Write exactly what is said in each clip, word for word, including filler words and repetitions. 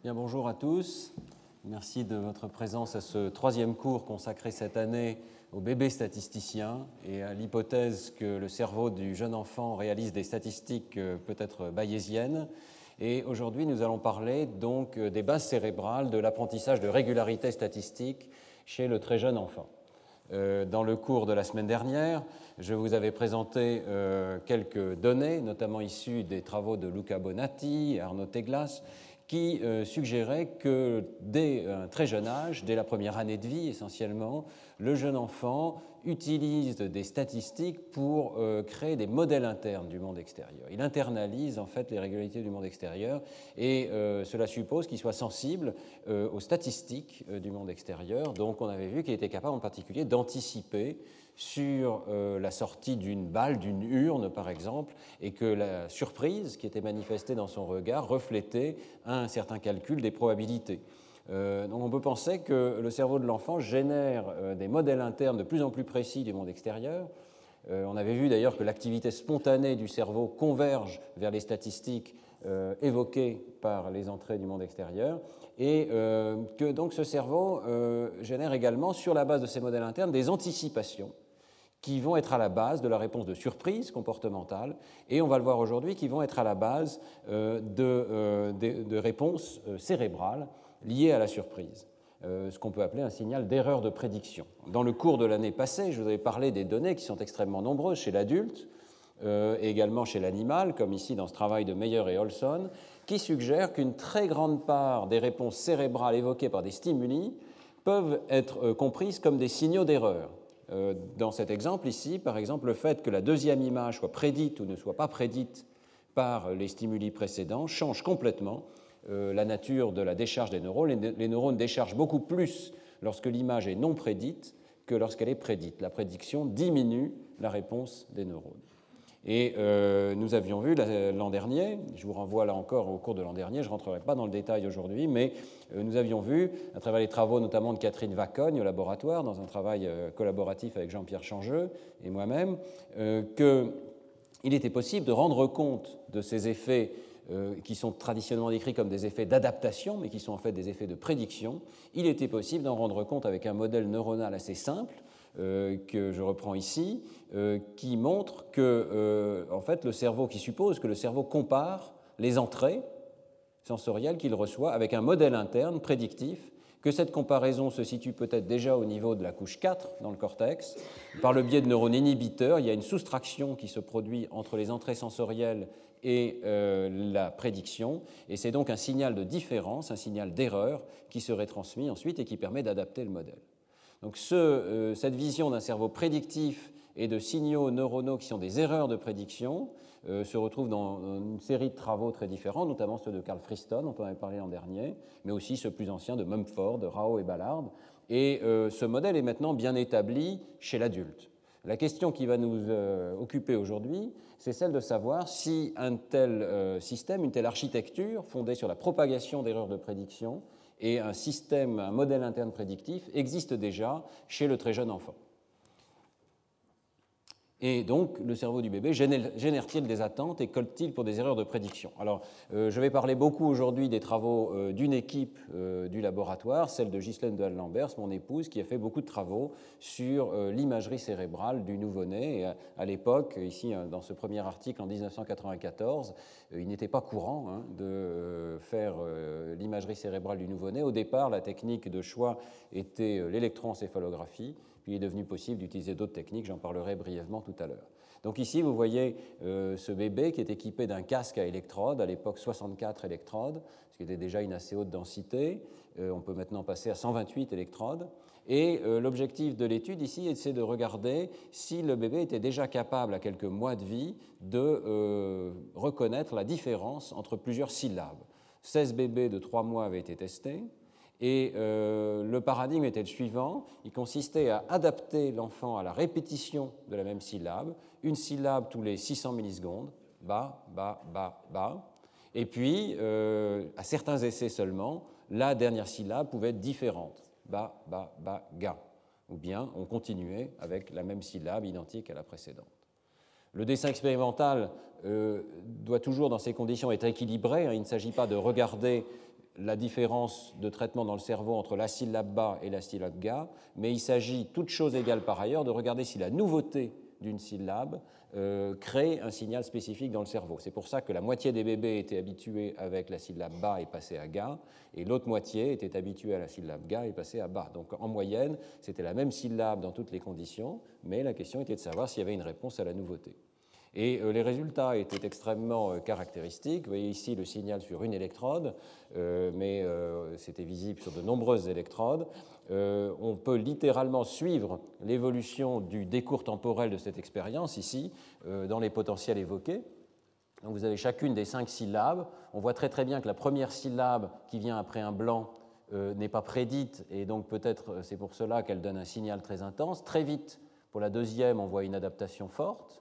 Bien, bonjour à tous. Merci de votre présence à ce troisième cours consacré cette année au bébé statisticien et à l'hypothèse que le cerveau du jeune enfant réalise des statistiques peut-être bayésiennes. Et aujourd'hui, nous allons parler donc des bases cérébrales de l'apprentissage de régularité statistique chez le très jeune enfant. Dans le cours de la semaine dernière, je vous avais présenté quelques données, notamment issues des travaux de Luca Bonatti et Arnaud Teglas, qui euh, suggérait que dès un très jeune âge, dès la première année de vie essentiellement, le jeune enfant utilise des statistiques pour euh, créer des modèles internes du monde extérieur. Il internalise en fait les régularités du monde extérieur et euh, cela suppose qu'il soit sensible euh, aux statistiques euh, du monde extérieur. Donc on avait vu qu'il était capable en particulier d'anticiper sur euh, la sortie d'une balle, d'une urne par exemple, et que la surprise qui était manifestée dans son regard reflétait un certain calcul des probabilités. Euh, donc on peut penser que le cerveau de l'enfant génère euh, des modèles internes de plus en plus précis du monde extérieur. Euh, on avait vu d'ailleurs que l'activité spontanée du cerveau converge vers les statistiques euh, évoquées par les entrées du monde extérieur, et euh, que donc ce cerveau euh, génère également, sur la base de ces modèles internes, des anticipations qui vont être à la base de la réponse de surprise comportementale, et on va le voir aujourd'hui, qui vont être à la base euh, de, euh, de, de réponses euh, cérébrales liées à la surprise, euh, ce qu'on peut appeler un signal d'erreur de prédiction. Dans le cours de l'année passée, je vous avais parlé des données qui sont extrêmement nombreuses chez l'adulte, euh, et également chez l'animal, comme ici dans ce travail de Meyer et Olson, qui suggèrent qu'une très grande part des réponses cérébrales évoquées par des stimuli peuvent être euh, comprises comme des signaux d'erreur. Dans cet exemple ici, par exemple, le fait que la deuxième image soit prédite ou ne soit pas prédite par les stimuli précédents change complètement la nature de la décharge des neurones. Les neurones déchargent beaucoup plus lorsque l'image est non prédite que lorsqu'elle est prédite. La prédiction diminue la réponse des neurones. Et euh, nous avions vu l'an dernier, je vous renvoie là encore au cours de l'an dernier, je ne rentrerai pas dans le détail aujourd'hui, mais euh, nous avions vu, à travers les travaux notamment de Catherine Vacogne au laboratoire, dans un travail euh, collaboratif avec Jean-Pierre Changeux et moi-même, euh, qu'il était possible de rendre compte de ces effets euh, qui sont traditionnellement décrits comme des effets d'adaptation, mais qui sont en fait des effets de prédiction. Il était possible d'en rendre compte avec un modèle neuronal assez simple, Euh, que je reprends ici, euh, qui montre que euh, en fait, le cerveau, qui suppose que le cerveau compare les entrées sensorielles qu'il reçoit avec un modèle interne prédictif, que cette comparaison se situe peut-être déjà au niveau de la couche quatre dans le cortex. Par le biais de neurones inhibiteurs, il y a une soustraction qui se produit entre les entrées sensorielles et euh, la prédiction, et c'est donc un signal de différence, un signal d'erreur qui serait transmis ensuite et qui permet d'adapter le modèle. Donc ce, euh, cette vision d'un cerveau prédictif et de signaux neuronaux qui sont des erreurs de prédiction euh, se retrouve dans une série de travaux très différents, notamment ceux de Carl Friston, dont on avait parlé l'an dernier, mais aussi ceux plus anciens de Mumford, de Rao et Ballard. Et euh, ce modèle est maintenant bien établi chez l'adulte. La question qui va nous euh, occuper aujourd'hui, c'est celle de savoir si un tel euh, système, une telle architecture fondée sur la propagation d'erreurs de prédiction et un système, un modèle interne prédictif existe déjà chez le très jeune enfant. Et donc, le cerveau du bébé génère-t-il des attentes et code-t-il pour des erreurs de prédiction? Alors, euh, je vais parler beaucoup aujourd'hui des travaux euh, d'une équipe euh, du laboratoire, celle de Ghislaine de Hall-Lambers, mon épouse, qui a fait beaucoup de travaux sur euh, l'imagerie cérébrale du nouveau-né. Et à, à l'époque, ici, dans ce premier article en dix-neuf cent quatre-vingt-quatorze, euh, il n'était pas courant hein, de euh, faire euh, l'imagerie cérébrale du nouveau-né. Au départ, la technique de choix était euh, l'électroencéphalographie. Puis il est devenu possible d'utiliser d'autres techniques, j'en parlerai brièvement tout à l'heure. Donc ici, vous voyez euh, ce bébé qui est équipé d'un casque à électrodes, à l'époque soixante-quatre électrodes, ce qui était déjà une assez haute densité. Euh, on peut maintenant passer à cent vingt-huit électrodes. Et euh, l'objectif de l'étude ici, c'est de regarder si le bébé était déjà capable, à quelques mois de vie, de euh, reconnaître la différence entre plusieurs syllabes. seize bébés de trois mois avaient été testés. Et euh, le paradigme était le suivant, il consistait à adapter l'enfant à la répétition de la même syllabe, une syllabe tous les six cents millisecondes, ba, ba, ba, ba, et puis, euh, à certains essais seulement, la dernière syllabe pouvait être différente, ba, ba, ba, ga, ou bien on continuait avec la même syllabe identique à la précédente. Le dessin expérimental euh, doit toujours, dans ces conditions, être équilibré, hein, il ne s'agit pas de regarder la différence de traitement dans le cerveau entre la syllabe ba et la syllabe ga, mais il s'agit, toute chose égale par ailleurs, de regarder si la nouveauté d'une syllabe euh, crée un signal spécifique dans le cerveau. C'est pour ça que la moitié des bébés étaient habitués avec la syllabe ba et passaient à ga, et l'autre moitié était habituée à la syllabe ga et passait à ba. Donc en moyenne, c'était la même syllabe dans toutes les conditions, mais la question était de savoir s'il y avait une réponse à la nouveauté. Et euh, les résultats étaient extrêmement euh, caractéristiques. Vous voyez ici le signal sur une électrode, euh, mais euh, c'était visible sur de nombreuses électrodes. Euh, on peut littéralement suivre l'évolution du décours temporel de cette expérience ici, euh, dans les potentiels évoqués. Donc vous avez chacune des cinq syllabes. On voit très très bien que la première syllabe qui vient après un blanc euh, n'est pas prédite, et donc peut-être c'est pour cela qu'elle donne un signal très intense. Très vite, pour la deuxième, on voit une adaptation forte.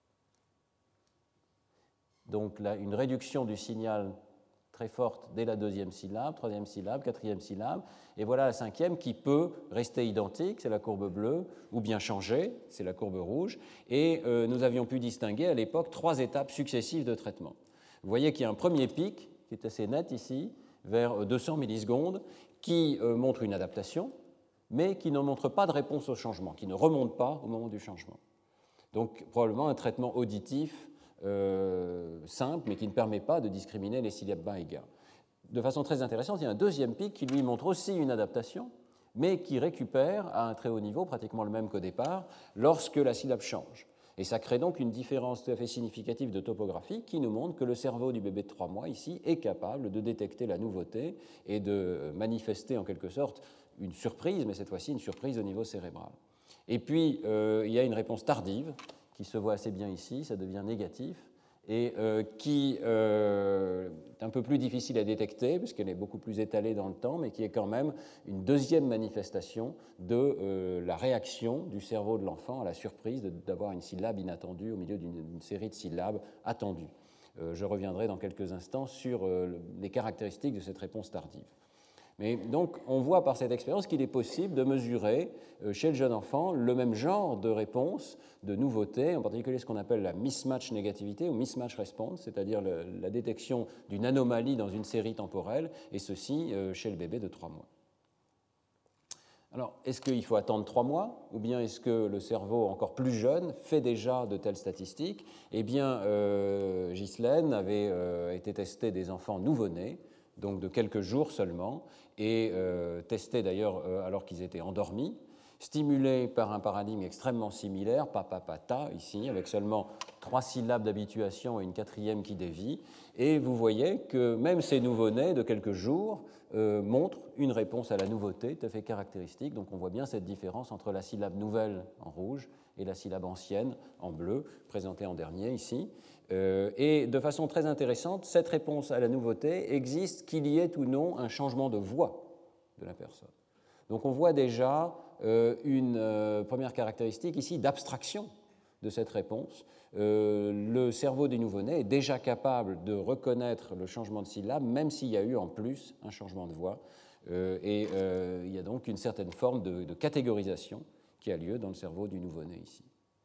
Donc là, une réduction du signal très forte dès la deuxième syllabe, troisième syllabe, quatrième syllabe, et voilà la cinquième qui peut rester identique, c'est la courbe bleue, ou bien changer, c'est la courbe rouge, et euh, nous avions pu distinguer à l'époque trois étapes successives de traitement. Vous voyez qu'il y a un premier pic, qui est assez net ici, vers deux cents millisecondes, qui euh, montre une adaptation, mais qui ne montre pas de réponse au changement, qui ne remonte pas au moment du changement. Donc probablement un traitement auditif Euh, simple, mais qui ne permet pas de discriminer les syllabes ba et ga. De façon très intéressante, il y a un deuxième pic qui lui montre aussi une adaptation, mais qui récupère à un très haut niveau, pratiquement le même qu'au départ, lorsque la syllabe change. Et ça crée donc une différence tout à fait significative de topographie qui nous montre que le cerveau du bébé de trois mois, ici, est capable de détecter la nouveauté et de manifester en quelque sorte une surprise, mais cette fois-ci une surprise au niveau cérébral. Et puis, euh, il y a une réponse tardive, qui se voit assez bien ici, ça devient négatif, et euh, qui euh, est un peu plus difficile à détecter, puisqu'elle est beaucoup plus étalée dans le temps, mais qui est quand même une deuxième manifestation de euh, la réaction du cerveau de l'enfant à la surprise d'avoir une syllabe inattendue au milieu d'une série de syllabes attendues. Euh, je reviendrai dans quelques instants sur euh, les caractéristiques de cette réponse tardive. Mais donc, on voit par cette expérience qu'il est possible de mesurer chez le jeune enfant le même genre de réponse, de nouveauté, en particulier ce qu'on appelle la mismatch négativité ou mismatch response, c'est-à-dire le, la détection d'une anomalie dans une série temporelle, et ceci chez le bébé de trois mois. Alors, est-ce qu'il faut attendre trois mois, ou bien est-ce que le cerveau encore plus jeune fait déjà de telles statistiques? Eh bien, euh, Ghislaine avait euh, été testé des enfants nouveau-nés, donc de quelques jours seulement, et euh, testés d'ailleurs euh, alors qu'ils étaient endormis, stimulés par un paradigme extrêmement similaire, papa-pata, ici, avec seulement trois syllabes d'habituation et une quatrième qui dévie, et vous voyez que même ces nouveau-nés de quelques jours euh, montrent une réponse à la nouveauté tout à fait caractéristique, donc on voit bien cette différence entre la syllabe nouvelle en rouge et la syllabe ancienne en bleu, présentée en dernier ici. Euh, et de façon très intéressante, cette réponse à la nouveauté existe qu'il y ait ou non un changement de voix de la personne. Donc on voit déjà euh, une euh, première caractéristique ici d'abstraction de cette réponse. Euh, le cerveau des nouveau-nés est déjà capable de reconnaître le changement de syllabe, même s'il y a eu en plus un changement de voix. Euh, et euh, il y a donc une certaine forme de, de catégorisation qui a lieu dans le cerveau du nouveau-né ici.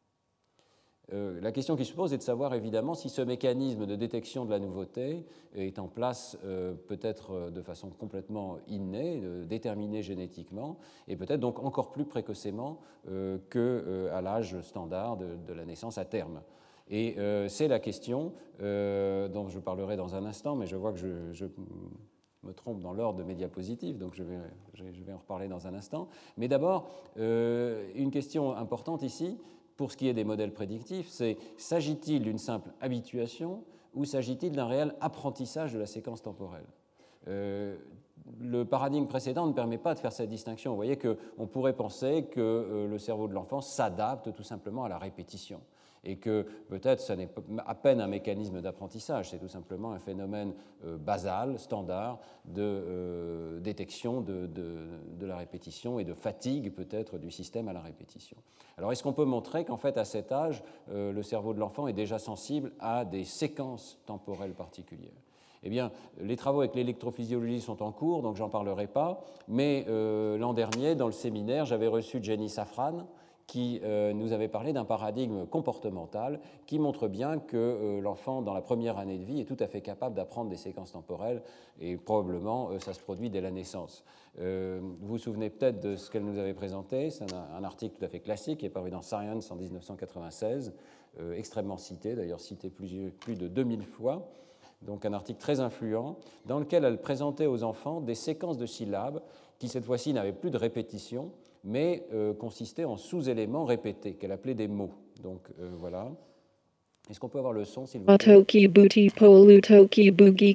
Euh, la question qui se pose est de savoir évidemment si ce mécanisme de détection de la nouveauté est en place euh, peut-être de façon complètement innée, euh, déterminée génétiquement, et peut-être donc encore plus précocement euh, qu'à euh, l'âge standard de, de la naissance à terme. Et euh, c'est la question euh, dont je parlerai dans un instant, mais je vois que je, je me trompe dans l'ordre de mes diapositives, donc je vais, je vais en reparler dans un instant. Mais d'abord, euh, une question importante ici, pour ce qui est des modèles prédictifs, c'est s'agit-il d'une simple habituation ou s'agit-il d'un réel apprentissage de la séquence temporelle? euh, Le paradigme précédent ne permet pas de faire cette distinction. Vous voyez qu'on pourrait penser que euh, le cerveau de l'enfant s'adapte tout simplement à la répétition et que peut-être ce n'est à peine un mécanisme d'apprentissage, c'est tout simplement un phénomène euh, basal, standard, de euh, détection de, de, de la répétition et de fatigue peut-être du système à la répétition. Alors est-ce qu'on peut montrer qu'en fait à cet âge, euh, le cerveau de l'enfant est déjà sensible à des séquences temporelles particulières? Eh bien, les travaux avec l'électrophysiologie sont en cours, donc j'en parlerai pas, mais euh, l'an dernier, dans le séminaire, j'avais reçu Jenny Safran, qui euh, nous avait parlé d'un paradigme comportemental qui montre bien que euh, l'enfant, dans la première année de vie, est tout à fait capable d'apprendre des séquences temporelles et probablement euh, ça se produit dès la naissance. Euh, vous vous souvenez peut-être de ce qu'elle nous avait présenté, c'est un, un article tout à fait classique qui est paru dans Science en dix-neuf cent quatre-vingt-seize, euh, extrêmement cité, d'ailleurs cité plus, plus de deux mille fois, donc un article très influent, dans lequel elle présentait aux enfants des séquences de syllabes qui cette fois-ci n'avaient plus de répétition, mais euh, consistait en sous-éléments répétés, qu'elle appelait des mots. Donc euh, voilà. Est-ce qu'on peut avoir le son, s'il vous plaît? Toki booty polu toki boogie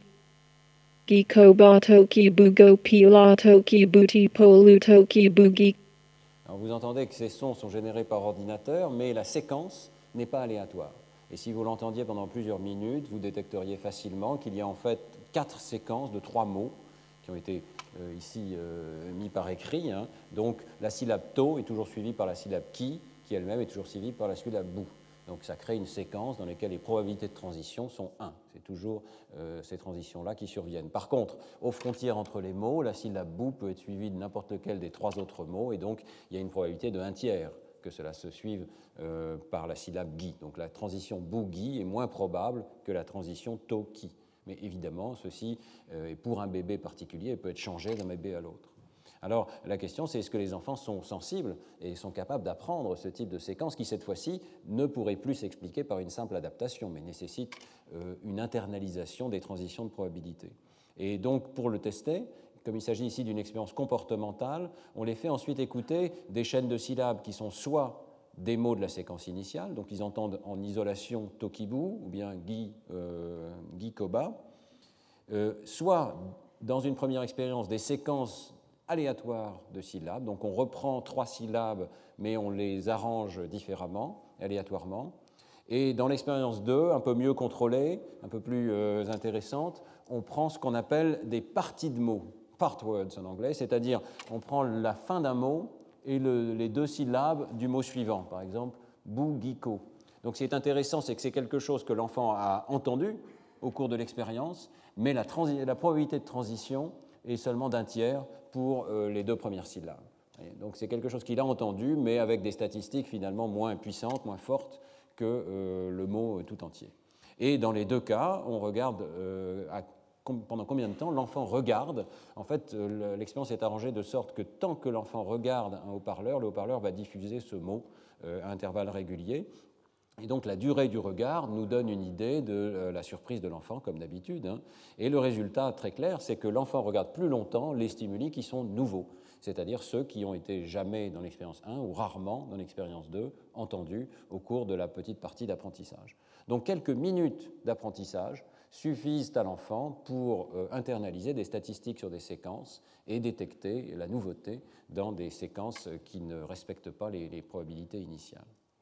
giko ba toki bugo pila toki booty polu toki boogie. Alors vous entendez que ces sons sont générés par ordinateur, mais la séquence n'est pas aléatoire. Et si vous l'entendiez pendant plusieurs minutes, vous détecteriez facilement qu'il y a en fait quatre séquences de trois mots qui ont été euh, ici euh, mis par écrit. Hein. Donc la syllabe to est toujours suivie par la syllabe ki, qui elle-même est toujours suivie par la syllabe bu. Donc ça crée une séquence dans laquelle les probabilités de transition sont un. C'est toujours euh, ces transitions-là qui surviennent. Par contre, aux frontières entre les mots, la syllabe bu peut être suivie de n'importe lequel des trois autres mots, et donc il y a une probabilité de un tiers que cela se suive euh, par la syllabe gi. Donc la transition bu-gi est moins probable que la transition to-ki. Mais évidemment, ceci, euh, pour un bébé particulier, peut être changé d'un bébé à l'autre. Alors, la question, c'est est-ce que les enfants sont sensibles et sont capables d'apprendre ce type de séquence qui, cette fois-ci, ne pourrait plus s'expliquer par une simple adaptation, mais nécessite euh, une internalisation des transitions de probabilité. Et donc, pour le tester, comme il s'agit ici d'une expérience comportementale, on les fait ensuite écouter des chaînes de syllabes qui sont soit des mots de la séquence initiale, donc ils entendent en isolation Tokibu ou bien Gi, euh, Gi Koba, euh, soit dans une première expérience des séquences aléatoires de syllabes, donc on reprend trois syllabes mais on les arrange différemment, aléatoirement, et dans l'expérience deux, un peu mieux contrôlée, un peu plus euh, intéressante, on prend ce qu'on appelle des parties de mots, part words en anglais, c'est-à-dire on prend la fin d'un mot et le, les deux syllabes du mot suivant, par exemple, bougiko. Donc ce qui est intéressant, c'est que c'est quelque chose que l'enfant a entendu au cours de l'expérience, mais la, transi- la probabilité de transition est seulement d'un tiers pour euh, les deux premières syllabes. Et donc c'est quelque chose qu'il a entendu, mais avec des statistiques finalement moins puissantes, moins fortes que euh, le mot tout entier. Et dans les deux cas, on regarde euh, à pendant combien de temps l'enfant regarde. En fait, l'expérience est arrangée de sorte que tant que l'enfant regarde un haut-parleur, le haut-parleur va diffuser ce mot à intervalles réguliers. Et donc la durée du regard nous donne une idée de la surprise de l'enfant, comme d'habitude. Hein. Et le résultat très clair, c'est que l'enfant regarde plus longtemps les stimuli qui sont nouveaux, c'est-à-dire ceux qui ont été jamais dans l'expérience un ou rarement dans l'expérience deux entendus au cours de la petite partie d'apprentissage. Donc quelques minutes d'apprentissage suffisent à l'enfant pour euh, internaliser des statistiques sur des séquences et détecter la nouveauté dans des séquences qui ne respectent pas les, les probabilités initiales.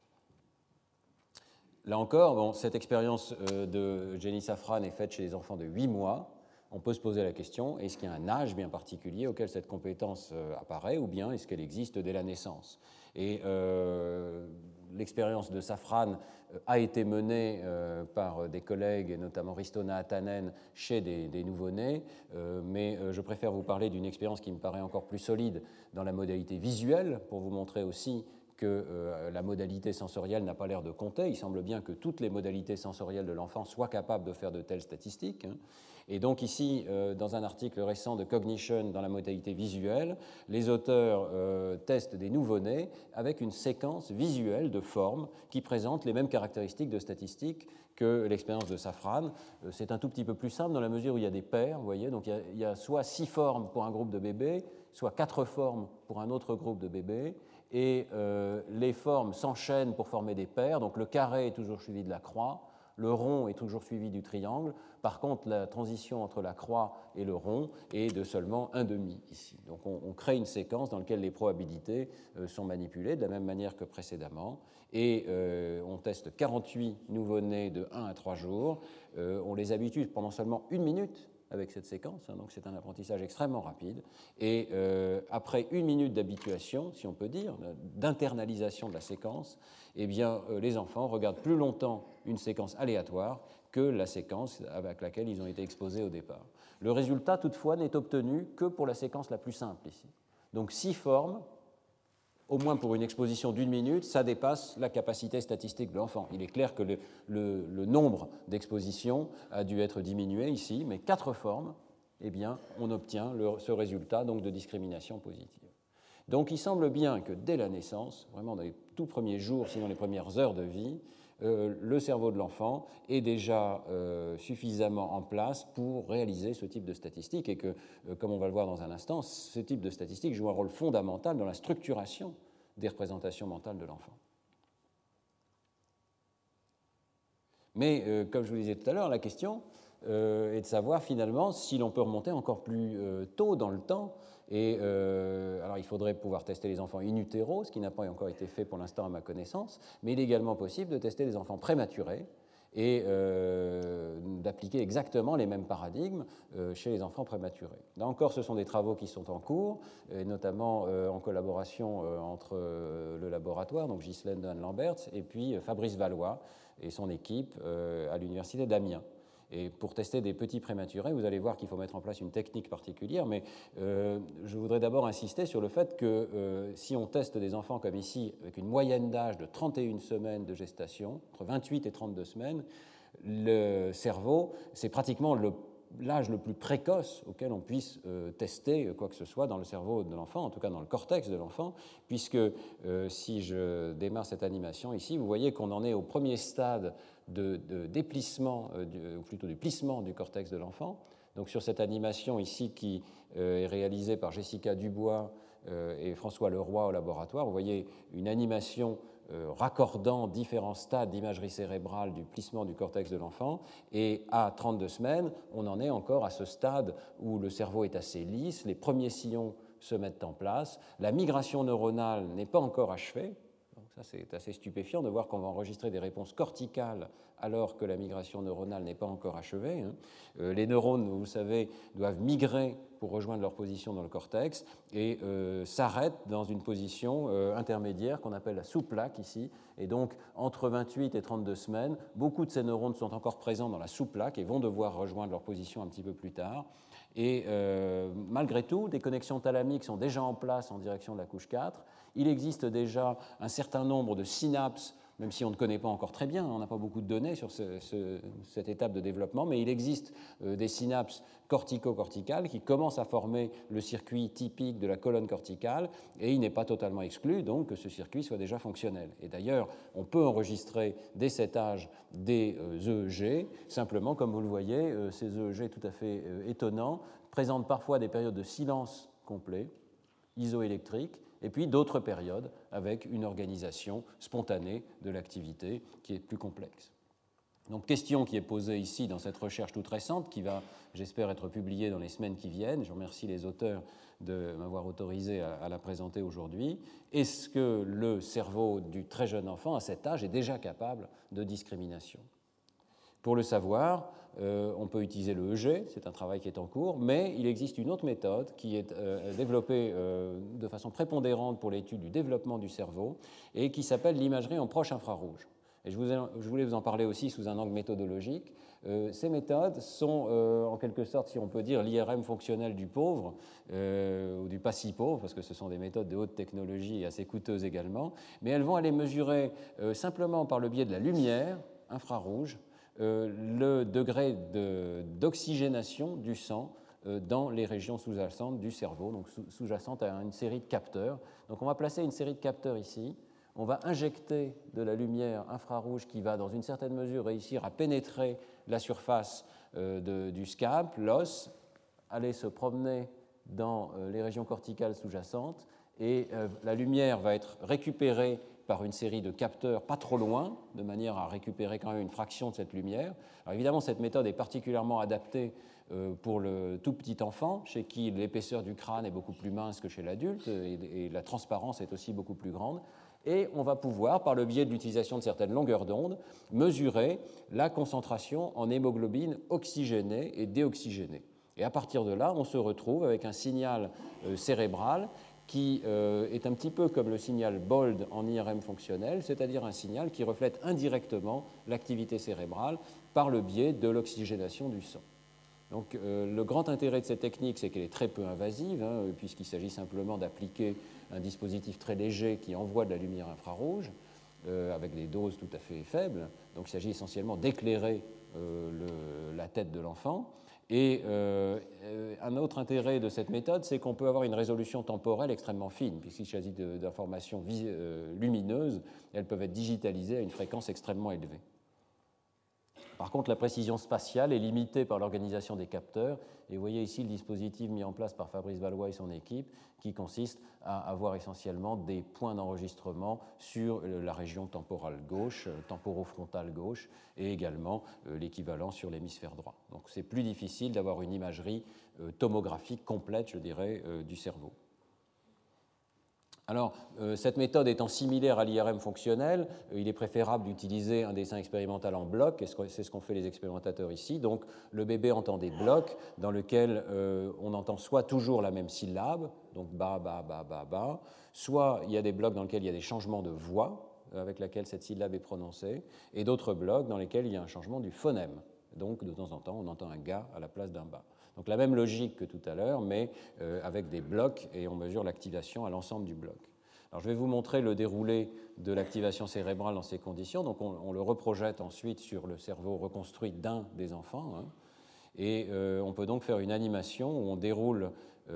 Là encore, bon, cette expérience euh, de Jenny Safran est faite chez les enfants de huit mois. On peut se poser la question, est-ce qu'il y a un âge bien particulier auquel cette compétence euh, apparaît, ou bien est-ce qu'elle existe dès la naissance? Et euh, l'expérience de Safran euh, a été menée euh, par des collègues, et notamment Ristona Atanen, chez des, des nouveau-nés, euh, mais euh, je préfère vous parler d'une expérience qui me paraît encore plus solide dans la modalité visuelle, pour vous montrer aussi que euh, la modalité sensorielle n'a pas l'air de compter. Il semble bien que toutes les modalités sensorielles de l'enfant soient capables de faire de telles statistiques. Hein. Et donc ici, euh, dans un article récent de Cognition dans la modalité visuelle, les auteurs euh, testent des nouveau-nés avec une séquence visuelle de formes qui présente les mêmes caractéristiques de statistiques que l'expérience de Safran. Euh, c'est un tout petit peu plus simple dans la mesure où il y a des paires, vous voyez, donc il y a, il y a soit six formes pour un groupe de bébés, soit quatre formes pour un autre groupe de bébés, et euh, les formes s'enchaînent pour former des paires, donc le carré est toujours suivi de la croix, le rond est toujours suivi du triangle. Par contre, la transition entre la croix et le rond est de seulement un demi ici. Donc on, on crée une séquence dans laquelle les probabilités euh, sont manipulées de la même manière que précédemment. Et euh, on teste quarante-huit nouveau-nés de un à trois jours. Euh, on les habitue pendant seulement une minute avec cette séquence, hein, donc c'est un apprentissage extrêmement rapide. Et euh, après une minute d'habituation, si on peut dire, d'internalisation de la séquence, eh bien, euh, les enfants regardent plus longtemps une séquence aléatoire que la séquence avec laquelle ils ont été exposés au départ. Le résultat, toutefois, n'est obtenu que pour la séquence la plus simple ici. Donc six formes au moins pour une exposition d'une minute, ça dépasse la capacité statistique de l'enfant. Il est clair que le, le, le nombre d'expositions a dû être diminué ici, mais quatre formes, eh bien, on obtient le, ce résultat donc, de discrimination positive. Donc il semble bien que dès la naissance, vraiment dans les tout premiers jours, sinon les premières heures de vie, euh, le cerveau de l'enfant est déjà euh, suffisamment en place pour réaliser ce type de statistiques et que, euh, comme on va le voir dans un instant, ce type de statistiques joue un rôle fondamental dans la structuration des représentations mentales de l'enfant. Mais, euh, comme je vous disais tout à l'heure, la question euh, est de savoir finalement si l'on peut remonter encore plus euh, tôt dans le temps. Et euh, alors, il faudrait pouvoir tester les enfants in utero, ce qui n'a pas encore été fait pour l'instant à ma connaissance, mais il est également possible de tester des enfants prématurés et euh, d'appliquer exactement les mêmes paradigmes euh, chez les enfants prématurés. Là encore, ce sont des travaux qui sont en cours, et notamment euh, en collaboration euh, entre euh, le laboratoire, donc Ghislaine Dehaene-Lamberts, et puis euh, Fabrice Valois et son équipe euh, à l'université d'Amiens. Et pour tester des petits prématurés, vous allez voir qu'il faut mettre en place une technique particulière, mais euh, je voudrais d'abord insister sur le fait que euh, si on teste des enfants comme ici, avec une moyenne d'âge de trente et une semaines de gestation, entre vingt-huit et trente-deux semaines, le cerveau, c'est pratiquement le l'âge le plus précoce auquel on puisse euh, tester quoi que ce soit dans le cerveau de l'enfant, en tout cas dans le cortex de l'enfant, puisque euh, si je démarre cette animation ici, vous voyez qu'on en est au premier stade de, de déplissement, euh, du, ou plutôt du plissement du cortex de l'enfant. Donc sur cette animation ici qui euh, est réalisée par Jessica Dubois euh, et François Leroy au laboratoire, vous voyez une animation Euh, raccordant différents stades d'imagerie cérébrale du plissement du cortex de l'enfant, et à trente-deux semaines, on en est encore à ce stade où le cerveau est assez lisse, les premiers sillons se mettent en place, la migration neuronale n'est pas encore achevée. Donc ça, c'est assez stupéfiant de voir qu'on va enregistrer des réponses corticales alors que la migration neuronale n'est pas encore achevée. Hein. Euh, les neurones, vous savez, doivent migrer pour rejoindre leur position dans le cortex et euh, s'arrêtent dans une position euh, intermédiaire qu'on appelle la sous-plaque ici. Et donc, entre vingt-huit et trente-deux semaines, beaucoup de ces neurones sont encore présents dans la sous-plaque et vont devoir rejoindre leur position un petit peu plus tard. Et euh, malgré tout, des connexions thalamiques sont déjà en place en direction de la couche quatre. Il existe déjà un certain nombre de synapses, même si on ne connaît pas encore très bien, on n'a pas beaucoup de données sur ce, ce, cette étape de développement, mais il existe euh, des synapses cortico-corticales qui commencent à former le circuit typique de la colonne corticale, et il n'est pas totalement exclu donc que ce circuit soit déjà fonctionnel. Et d'ailleurs, on peut enregistrer dès cet âge des euh, E E G, simplement, comme vous le voyez, euh, ces E E G tout à fait euh, étonnants présentent parfois des périodes de silence complet, isoélectrique, et puis d'autres périodes avec une organisation spontanée de l'activité qui est plus complexe. Donc, question qui est posée ici dans cette recherche toute récente, qui va, j'espère, être publiée dans les semaines qui viennent. Je remercie les auteurs de m'avoir autorisé à, à la présenter aujourd'hui. Est-ce que le cerveau du très jeune enfant, à cet âge, est déjà capable de discrimination ? Pour le savoir, euh, on peut utiliser le E G, c'est un travail qui est en cours, mais il existe une autre méthode qui est euh, développée euh, de façon prépondérante pour l'étude du développement du cerveau et qui s'appelle l'imagerie en proche infrarouge. Et je, vous ai, je voulais vous en parler aussi sous un angle méthodologique. Euh, ces méthodes sont euh, en quelque sorte, si on peut dire, l'I R M fonctionnel du pauvre, euh, ou du pas si pauvre, parce que ce sont des méthodes de haute technologie et assez coûteuses également, mais elles vont aller mesurer euh, simplement par le biais de la lumière infrarouge Euh, le degré de, d'oxygénation du sang euh, dans les régions sous-jacentes du cerveau, donc sous, sous-jacentes à une série de capteurs. Donc on va placer une série de capteurs ici, on va injecter de la lumière infrarouge qui va dans une certaine mesure réussir à pénétrer la surface euh, de, du scalp, l'os, aller se promener dans euh, les régions corticales sous-jacentes, et euh, la lumière va être récupérée par une série de capteurs pas trop loin, de manière à récupérer quand même une fraction de cette lumière. Alors évidemment, cette méthode est particulièrement adaptée euh, pour le tout petit enfant, chez qui l'épaisseur du crâne est beaucoup plus mince que chez l'adulte, et, et la transparence est aussi beaucoup plus grande. Et on va pouvoir, par le biais de l'utilisation de certaines longueurs d'onde, mesurer la concentration en hémoglobine oxygénée et déoxygénée. Et à partir de là, on se retrouve avec un signal euh, cérébral qui euh, est un petit peu comme le signal BOLD en I R M fonctionnel, c'est-à-dire un signal qui reflète indirectement l'activité cérébrale par le biais de l'oxygénation du sang. Donc, euh, le grand intérêt de cette technique, c'est qu'elle est très peu invasive, hein, puisqu'il s'agit simplement d'appliquer un dispositif très léger qui envoie de la lumière infrarouge, euh, avec des doses tout à fait faibles. Donc, il s'agit essentiellement d'éclairer euh, le, la tête de l'enfant. Et euh, un autre intérêt de cette méthode, c'est qu'on peut avoir une résolution temporelle extrêmement fine, puisqu'il s'agit d'informations euh, lumineuses, elles peuvent être digitalisées à une fréquence extrêmement élevée. Par contre, la précision spatiale est limitée par l'organisation des capteurs, et vous voyez ici le dispositif mis en place par Fabrice Valois et son équipe, qui consiste à avoir essentiellement des points d'enregistrement sur la région temporale gauche, temporofrontale gauche, et également l'équivalent sur l'hémisphère droit. Donc c'est plus difficile d'avoir une imagerie tomographique complète, je dirais, du cerveau. Alors, euh, cette méthode étant similaire à l'I R M fonctionnel, euh, il est préférable d'utiliser un dessin expérimental en bloc, et c'est ce qu'ont fait les expérimentateurs ici. Donc, le bébé entend des blocs dans lesquels euh, on entend soit toujours la même syllabe, donc ba, ba, ba, ba, ba, soit il y a des blocs dans lesquels il y a des changements de voix avec laquelle cette syllabe est prononcée, et d'autres blocs dans lesquels il y a un changement du phonème. Donc, de temps en temps, on entend un ga à la place d'un ba. Donc, la même logique que tout à l'heure, mais euh, avec des blocs, et on mesure l'activation à l'ensemble du bloc. Alors, je vais vous montrer le déroulé de l'activation cérébrale dans ces conditions. Donc, on, on le reprojette ensuite sur le cerveau reconstruit d'un des enfants. Hein, et euh, on peut donc faire une animation où on déroule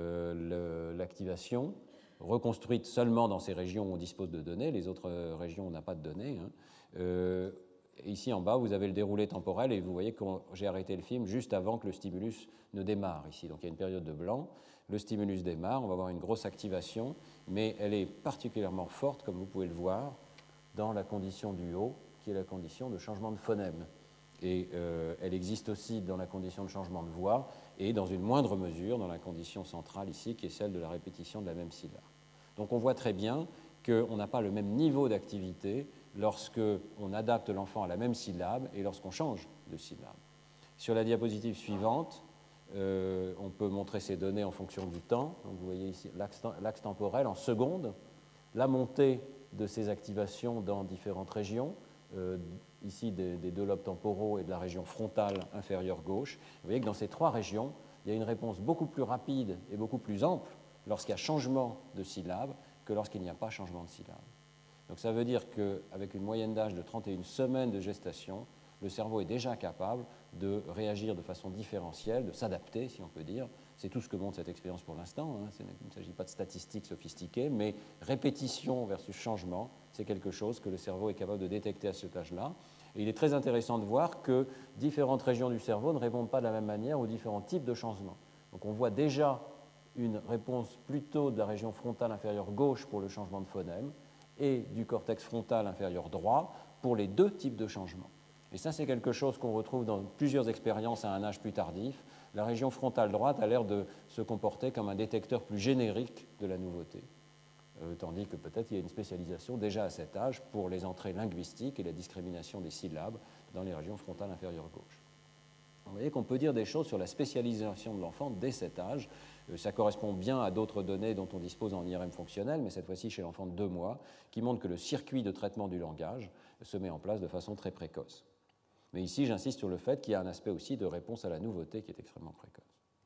euh, l'activation reconstruite seulement dans ces régions où on dispose de données. Les autres régions, on n'a pas de données. Hein. Euh, Ici en bas, vous avez le déroulé temporel et vous voyez que j'ai arrêté le film juste avant que le stimulus ne démarre ici. Donc il y a une période de blanc, le stimulus démarre, on va avoir une grosse activation, mais elle est particulièrement forte, comme vous pouvez le voir, dans la condition du haut, qui est la condition de changement de phonème. Et euh, elle existe aussi dans la condition de changement de voix et dans une moindre mesure dans la condition centrale ici, qui est celle de la répétition de la même syllabe. Donc on voit très bien qu'on n'a pas le même niveau d'activité lorsqu'on adapte l'enfant à la même syllabe et lorsqu'on change de syllabe. Sur la diapositive suivante, euh, on peut montrer ces données en fonction du temps. Donc vous voyez ici l'axe temporel en secondes, la montée de ces activations dans différentes régions, euh, ici des, des deux lobes temporaux et de la région frontale inférieure gauche. Vous voyez que dans ces trois régions, il y a une réponse beaucoup plus rapide et beaucoup plus ample lorsqu'il y a changement de syllabe que lorsqu'il n'y a pas changement de syllabe. Donc ça veut dire qu'avec une moyenne d'âge de trente et une semaines de gestation, le cerveau est déjà capable de réagir de façon différentielle, de s'adapter, si on peut dire. C'est tout ce que montre cette expérience pour l'instant. Hein. Il ne s'agit pas de statistiques sophistiquées, mais répétition versus changement, c'est quelque chose que le cerveau est capable de détecter à cet âge-là. Et il est très intéressant de voir que différentes régions du cerveau ne répondent pas de la même manière aux différents types de changements. Donc on voit déjà une réponse plutôt de la région frontale inférieure gauche pour le changement de phonème, et du cortex frontal inférieur droit pour les deux types de changements. Et ça, c'est quelque chose qu'on retrouve dans plusieurs expériences à un âge plus tardif. La région frontale droite a l'air de se comporter comme un détecteur plus générique de la nouveauté, euh, tandis que peut-être il y a une spécialisation déjà à cet âge pour les entrées linguistiques et la discrimination des syllabes dans les régions frontales inférieures gauche. Vous voyez qu'on peut dire des choses sur la spécialisation de l'enfant dès cet âge. Ça correspond bien à d'autres données dont on dispose en I R M fonctionnel, mais cette fois-ci chez l'enfant de deux mois, qui montrent que le circuit de traitement du langage se met en place de façon très précoce. Mais ici, j'insiste sur le fait qu'il y a un aspect aussi de réponse à la nouveauté qui est extrêmement précoce.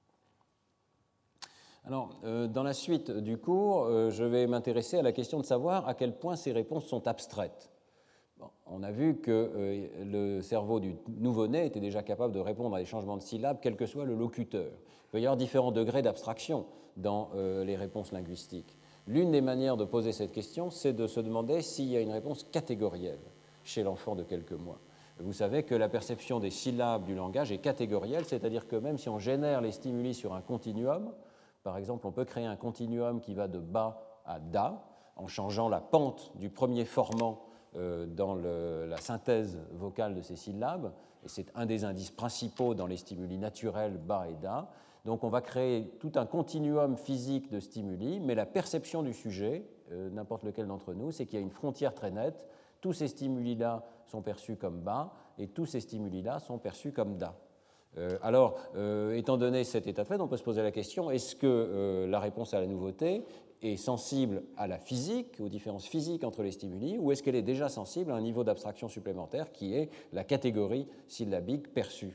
Alors, euh, dans la suite du cours, euh, je vais m'intéresser à la question de savoir à quel point ces réponses sont abstraites. Bon, on a vu que euh, le cerveau du nouveau-né était déjà capable de répondre à des changements de syllabes, quel que soit le locuteur. Il peut y avoir différents degrés d'abstraction dans euh, les réponses linguistiques. L'une des manières de poser cette question, c'est de se demander s'il y a une réponse catégorielle chez l'enfant de quelques mois. Vous savez que la perception des syllabes du langage est catégorielle, c'est-à-dire que même si on génère les stimuli sur un continuum, par exemple, on peut créer un continuum qui va de ba à da, en changeant la pente du premier formant dans le, la synthèse vocale de ces syllabes, et c'est un des indices principaux dans les stimuli naturels ba et da. Donc on va créer tout un continuum physique de stimuli, mais la perception du sujet, euh, n'importe lequel d'entre nous, c'est qu'il y a une frontière très nette. Tous ces stimuli-là sont perçus comme ba, et tous ces stimuli-là sont perçus comme da. Euh, alors, euh, étant donné cet état de fait, on peut se poser la question, est-ce que euh, la réponse à la nouveauté est sensible à la physique, aux différences physiques entre les stimuli, ou est-ce qu'elle est déjà sensible à un niveau d'abstraction supplémentaire qui est la catégorie syllabique perçue?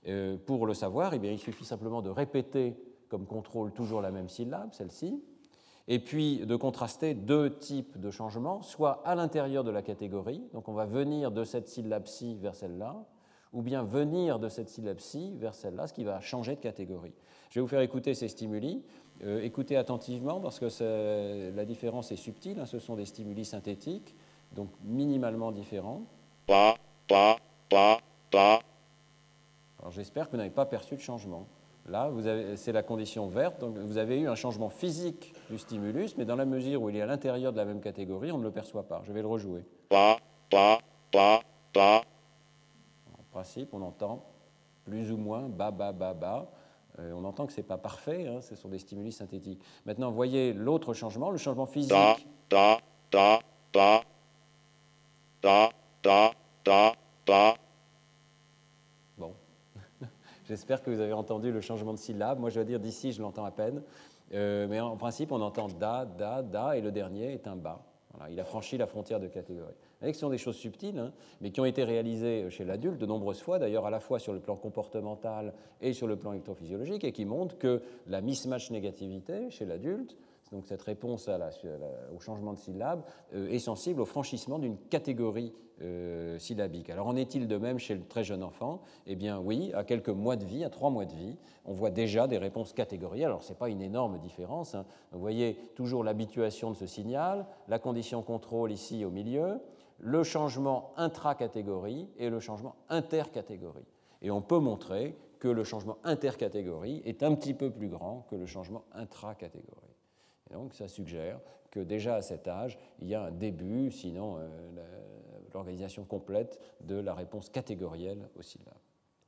Euh, pour le savoir, eh bien, il suffit simplement de répéter comme contrôle toujours la même syllabe, celle-ci, et puis de contraster deux types de changements, soit à l'intérieur de la catégorie, donc on va venir de cette syllabe-ci vers celle-là, ou bien venir de cette syllabe-ci vers celle-là, ce qui va changer de catégorie. Je vais vous faire écouter ces stimuli. Euh, écoutez attentivement parce que la différence est subtile, hein, ce sont des stimuli synthétiques, donc minimalement différents. Pa, pa, pa, pa. Alors j'espère que vous n'avez pas perçu de changement. Là, c'est la condition verte, donc vous avez eu un changement physique du stimulus, mais dans la mesure où il est à l'intérieur de la même catégorie, on ne le perçoit pas. Je vais le rejouer. Pa, pa, pa, pa. En principe, on entend plus ou moins ba, ba, ba, ba. Euh, on entend que ce n'est pas parfait, hein, ce sont des stimuli synthétiques. Maintenant, voyez l'autre changement, le changement physique. Da, da, da, da. Da, da, da, da. Bon. J'espère que vous avez entendu le changement de syllabe. Moi, je dois dire d'ici, je l'entends à peine. Euh, mais en principe, on entend da, da, da, et le dernier est un ba. Voilà, il a franchi la frontière de catégorie. Vous voyez que ce sont des choses subtiles, hein, mais qui ont été réalisées chez l'adulte de nombreuses fois, d'ailleurs à la fois sur le plan comportemental et sur le plan électrophysiologique, et qui montrent que la mismatch négativité chez l'adulte, donc cette réponse à la, à la, au changement de syllabe, euh, est sensible au franchissement d'une catégorie euh, syllabique. Alors en est-il de même chez le très jeune enfant? Eh bien oui, à quelques mois de vie, à trois mois de vie, on voit déjà des réponses catégorielles. Alors ce n'est pas une énorme différence, hein. Vous voyez toujours l'habituation de ce signal, la condition contrôle ici au milieu, le changement intracatégorie et le changement intercatégorie. Et on peut montrer que le changement intercatégorie est un petit peu plus grand que le changement intracatégorie. Et donc, ça suggère que déjà à cet âge, il y a un début, sinon euh, l'organisation complète de la réponse catégorielle aux syllabes.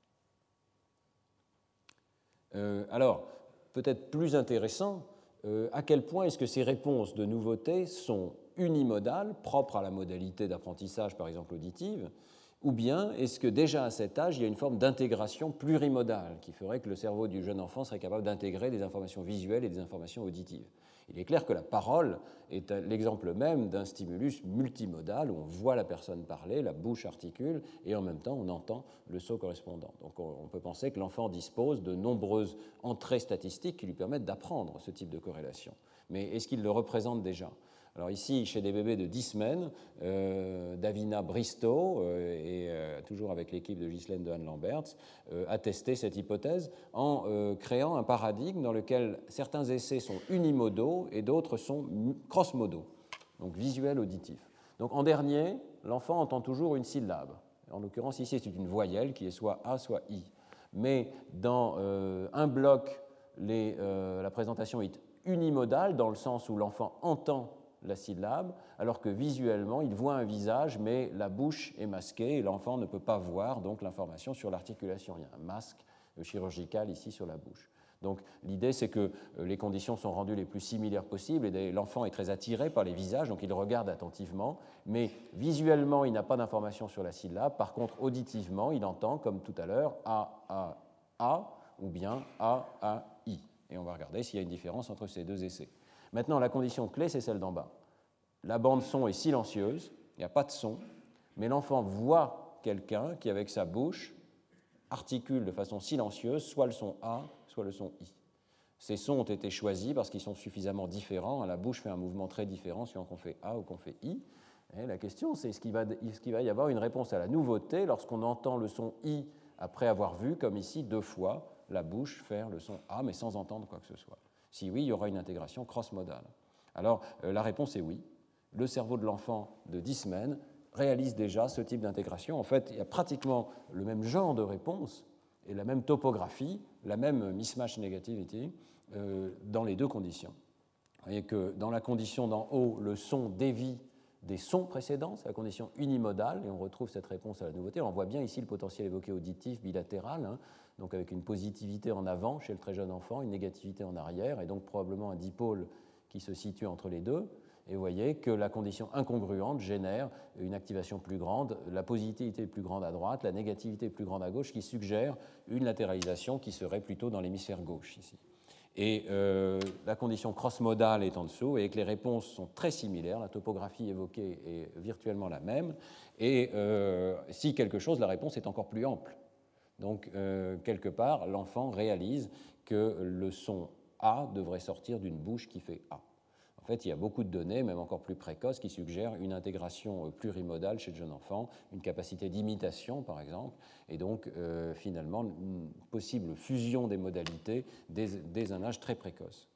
Euh, alors, peut-être plus intéressant, euh, à quel point est-ce que ces réponses de nouveauté sont unimodales, propres à la modalité d'apprentissage, par exemple auditive, ou bien est-ce que déjà à cet âge, il y a une forme d'intégration plurimodale qui ferait que le cerveau du jeune enfant serait capable d'intégrer des informations visuelles et des informations auditives? Il est clair que la parole est l'exemple même d'un stimulus multimodal où on voit la personne parler, la bouche articule et en même temps on entend le son correspondant. Donc on peut penser que l'enfant dispose de nombreuses entrées statistiques qui lui permettent d'apprendre ce type de corrélation. Mais est-ce qu'il le représente déjà ? Alors ici, chez des bébés de dix semaines, euh, Davina Bristow, euh, et euh, toujours avec l'équipe de Ghislaine Dehaene-Lamberts, euh, a testé cette hypothèse en euh, créant un paradigme dans lequel certains essais sont unimodaux et d'autres sont crossmodaux, donc visuels auditifs. Donc en dernier, l'enfant entend toujours une syllabe. En l'occurrence, ici, c'est une voyelle qui est soit A, soit I. Mais dans euh, un bloc, les, euh, la présentation est unimodale dans le sens où l'enfant entend la syllabe, alors que visuellement, il voit un visage, mais la bouche est masquée et l'enfant ne peut pas voir donc l'information sur l'articulation. Il y a un masque chirurgical ici sur la bouche. Donc l'idée, c'est que les conditions sont rendues les plus similaires possibles et l'enfant est très attiré par les visages, donc il regarde attentivement, mais visuellement, il n'a pas d'information sur la syllabe. Par contre, auditivement, il entend, comme tout à l'heure, A, A, A, ou bien A, A, I. Et on va regarder s'il y a une différence entre ces deux essais. Maintenant, la condition clé, c'est celle d'en bas. La bande son est silencieuse, il n'y a pas de son, mais l'enfant voit quelqu'un qui, avec sa bouche, articule de façon silencieuse soit le son A, soit le son I. Ces sons ont été choisis parce qu'ils sont suffisamment différents. La bouche fait un mouvement très différent suivant qu'on fait A ou qu'on fait I. Et la question, c'est est-ce qu'il va, est-ce qu'il va y avoir une réponse à la nouveauté lorsqu'on entend le son I après avoir vu, comme ici, deux fois, la bouche faire le son A, mais sans entendre quoi que ce soit. Si oui, il y aura une intégration cross-modale. Alors, euh, la réponse est oui. Le cerveau de l'enfant de dix semaines réalise déjà ce type d'intégration. En fait, il y a pratiquement le même genre de réponse et la même topographie, la même mismatch negativity euh, dans les deux conditions. Vous voyez que dans la condition d'en haut, le son dévie des sons précédents, c'est la condition unimodale, et on retrouve cette réponse à la nouveauté. On voit bien ici le potentiel évoqué auditif bilatéral, hein, donc avec une positivité en avant chez le très jeune enfant, une négativité en arrière, et donc probablement un dipôle qui se situe entre les deux. Et vous voyez que la condition incongruente génère une activation plus grande, la positivité est plus grande à droite, la négativité est plus grande à gauche, qui suggère une latéralisation qui serait plutôt dans l'hémisphère gauche ici. Et euh, la condition cross-modale est en dessous, et que les réponses sont très similaires, la topographie évoquée est virtuellement la même, et euh, si quelque chose, la réponse est encore plus ample. Donc, euh, quelque part, l'enfant réalise que le son A devrait sortir d'une bouche qui fait A. En fait, il y a beaucoup de données, même encore plus précoces, qui suggèrent une intégration plurimodale chez le jeune enfant, une capacité d'imitation, par exemple, et donc, euh, finalement, une possible fusion des modalités dès, dès un âge très précoce.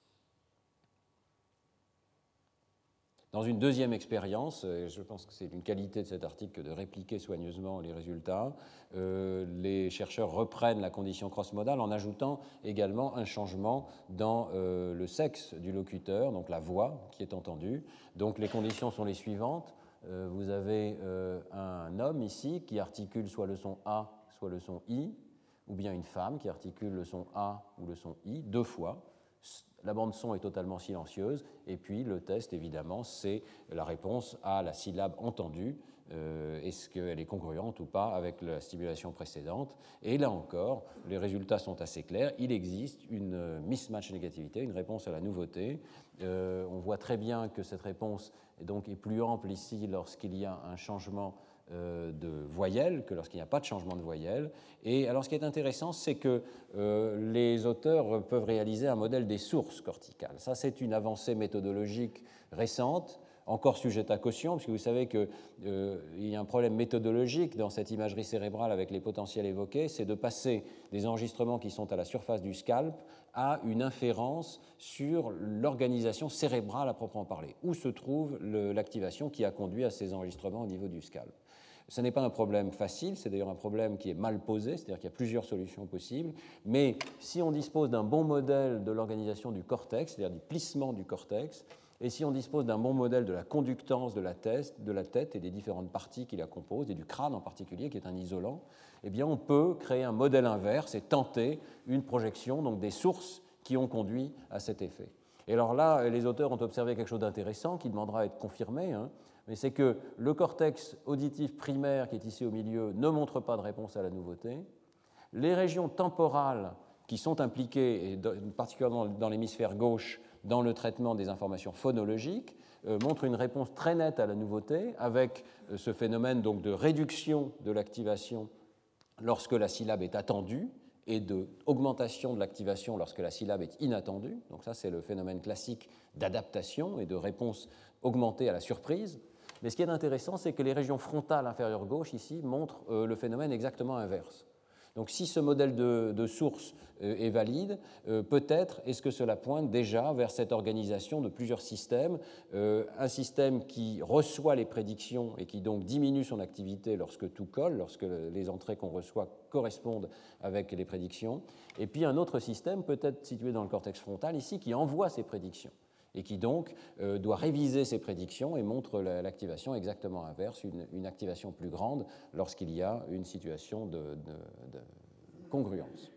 Dans une deuxième expérience, et je pense que c'est une qualité de cet article que de répliquer soigneusement les résultats, euh, les chercheurs reprennent la condition cross-modale en ajoutant également un changement dans euh, le sexe du locuteur, donc la voix qui est entendue. Donc les conditions sont les suivantes. Euh, vous avez euh, un homme ici qui articule soit le son A, soit le son I, ou bien une femme qui articule le son A ou le son I deux fois. La bande-son est totalement silencieuse, et puis le test, évidemment, c'est la réponse à la syllabe entendue. Euh, est-ce qu'elle est congruente ou pas avec la stimulation précédente? Et là encore, les résultats sont assez clairs. Il existe une mismatch négativité, une réponse à la nouveauté. Euh, on voit très bien que cette réponse est, donc, est plus ample ici lorsqu'il y a un changement de voyelle que lorsqu'il n'y a pas de changement de voyelle. Et alors ce qui est intéressant, c'est que euh, les auteurs peuvent réaliser un modèle des sources corticales. Ça, c'est une avancée méthodologique récente, encore sujette à caution, parce que vous savez qu'il euh, y a un problème méthodologique dans cette imagerie cérébrale avec les potentiels évoqués, c'est de passer des enregistrements qui sont à la surface du scalp à une inférence sur l'organisation cérébrale à proprement parler. Où se trouve l'activation qui a conduit à ces enregistrements au niveau du scalp? Ce n'est pas un problème facile, c'est d'ailleurs un problème qui est mal posé, c'est-à-dire qu'il y a plusieurs solutions possibles, mais si on dispose d'un bon modèle de l'organisation du cortex, c'est-à-dire du plissement du cortex, et si on dispose d'un bon modèle de la conductance de la, tête, de la tête et des différentes parties qui la composent, et du crâne en particulier, qui est un isolant, eh bien on peut créer un modèle inverse et tenter une projection donc des sources qui ont conduit à cet effet. Et alors là, les auteurs ont observé quelque chose d'intéressant qui demandera à être confirmé, hein, mais c'est que le cortex auditif primaire qui est ici au milieu ne montre pas de réponse à la nouveauté. Les régions temporales qui sont impliquées, et particulièrement dans l'hémisphère gauche, dans le traitement des informations phonologiques, euh, montrent une réponse très nette à la nouveauté, avec euh, ce phénomène donc, de réduction de l'activation lorsque la syllabe est attendue, et d'augmentation de, de l'activation lorsque la syllabe est inattendue. Donc ça, c'est le phénomène classique d'adaptation et de réponse augmentée à la surprise. Mais ce qui est intéressant, c'est que les régions frontales inférieures gauche, ici, montrent euh, le phénomène exactement inverse. Donc si ce modèle de, de source euh, est valide, euh, peut-être est-ce que cela pointe déjà vers cette organisation de plusieurs systèmes, euh, un système qui reçoit les prédictions et qui donc diminue son activité lorsque tout colle, lorsque les entrées qu'on reçoit correspondent avec les prédictions, et puis un autre système peut-être situé dans le cortex frontal ici qui envoie ces prédictions et qui donc euh, doit réviser ses prédictions et montre l'activation exactement inverse, une, une activation plus grande lorsqu'il y a une situation de, de, de congruence.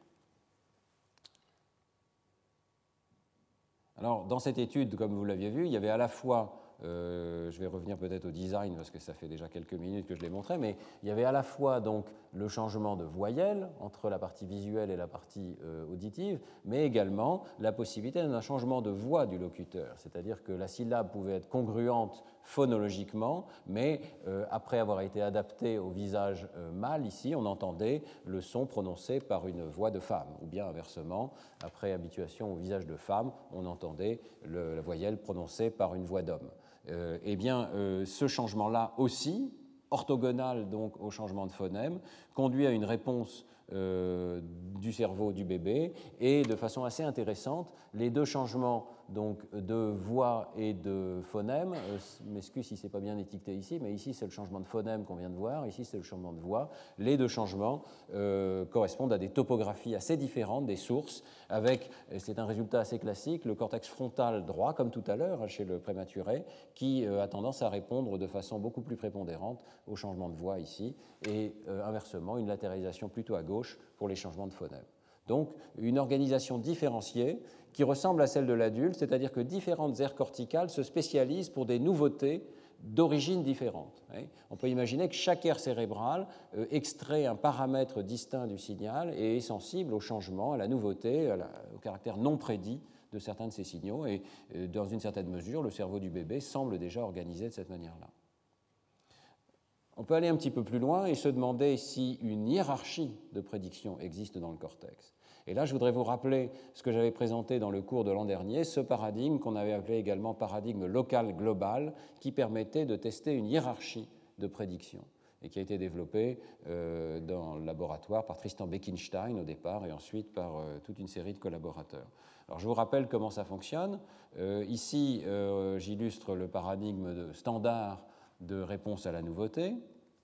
Alors, dans cette étude, comme vous l'aviez vu, il y avait à la fois, euh, je vais revenir peut-être au design parce que ça fait déjà quelques minutes que je l'ai montré, mais il y avait à la fois donc le changement de voyelle entre la partie visuelle et la partie euh, auditive, mais également la possibilité d'un changement de voix du locuteur, c'est-à-dire que la syllabe pouvait être congruente phonologiquement, mais euh, après avoir été adaptée au visage euh, mâle, ici, on entendait le son prononcé par une voix de femme, ou bien inversement, après habituation au visage de femme, on entendait le, la voyelle prononcée par une voix d'homme. Euh, eh bien, euh, ce changement-là aussi, orthogonal donc au changement de phonème, conduit à une réponse euh, du cerveau du bébé, et de façon assez intéressante, les deux changements donc, de voix et de phonème, euh, m'excuse si ce n'est pas bien étiqueté ici, mais ici c'est le changement de phonème qu'on vient de voir, ici c'est le changement de voix, les deux changements euh, correspondent à des topographies assez différentes des sources, avec, c'est un résultat assez classique, le cortex frontal droit, comme tout à l'heure chez le prématuré, qui euh, a tendance à répondre de façon beaucoup plus prépondérante au changement de voix ici, et euh, inversement, une latéralisation plutôt à gauche pour les changements de phonème. Donc, une organisation différenciée qui ressemble à celle de l'adulte, c'est-à-dire que différentes aires corticales se spécialisent pour des nouveautés d'origine différente. On peut imaginer que chaque aire cérébrale euh, extrait un paramètre distinct du signal et est sensible au changement, à la nouveauté, à la, au caractère non prédit de certains de ces signaux, et euh, dans une certaine mesure, le cerveau du bébé semble déjà organisé de cette manière-là. On peut aller un petit peu plus loin et se demander si une hiérarchie de prédiction existe dans le cortex. Et là, je voudrais vous rappeler ce que j'avais présenté dans le cours de l'an dernier, ce paradigme qu'on avait appelé également paradigme local-global, qui permettait de tester une hiérarchie de prédiction et qui a été développé euh, dans le laboratoire par Tristan Beckenstein au départ et ensuite par euh, toute une série de collaborateurs. Alors, je vous rappelle comment ça fonctionne. Euh, ici, euh, j'illustre le paradigme de standard de réponse à la nouveauté.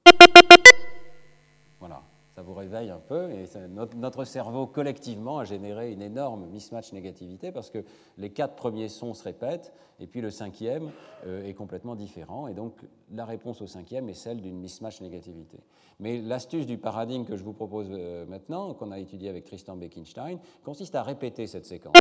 Voilà, ça vous réveille un peu et ça, notre, notre cerveau collectivement a généré une énorme mismatch négativité parce que les quatre premiers sons se répètent et puis le cinquième euh, est complètement différent et donc la réponse au cinquième est celle d'une mismatch négativité. Mais l'astuce du paradigme que je vous propose euh, maintenant, qu'on a étudié avec Tristan Beckenstein, consiste à répéter cette séquence.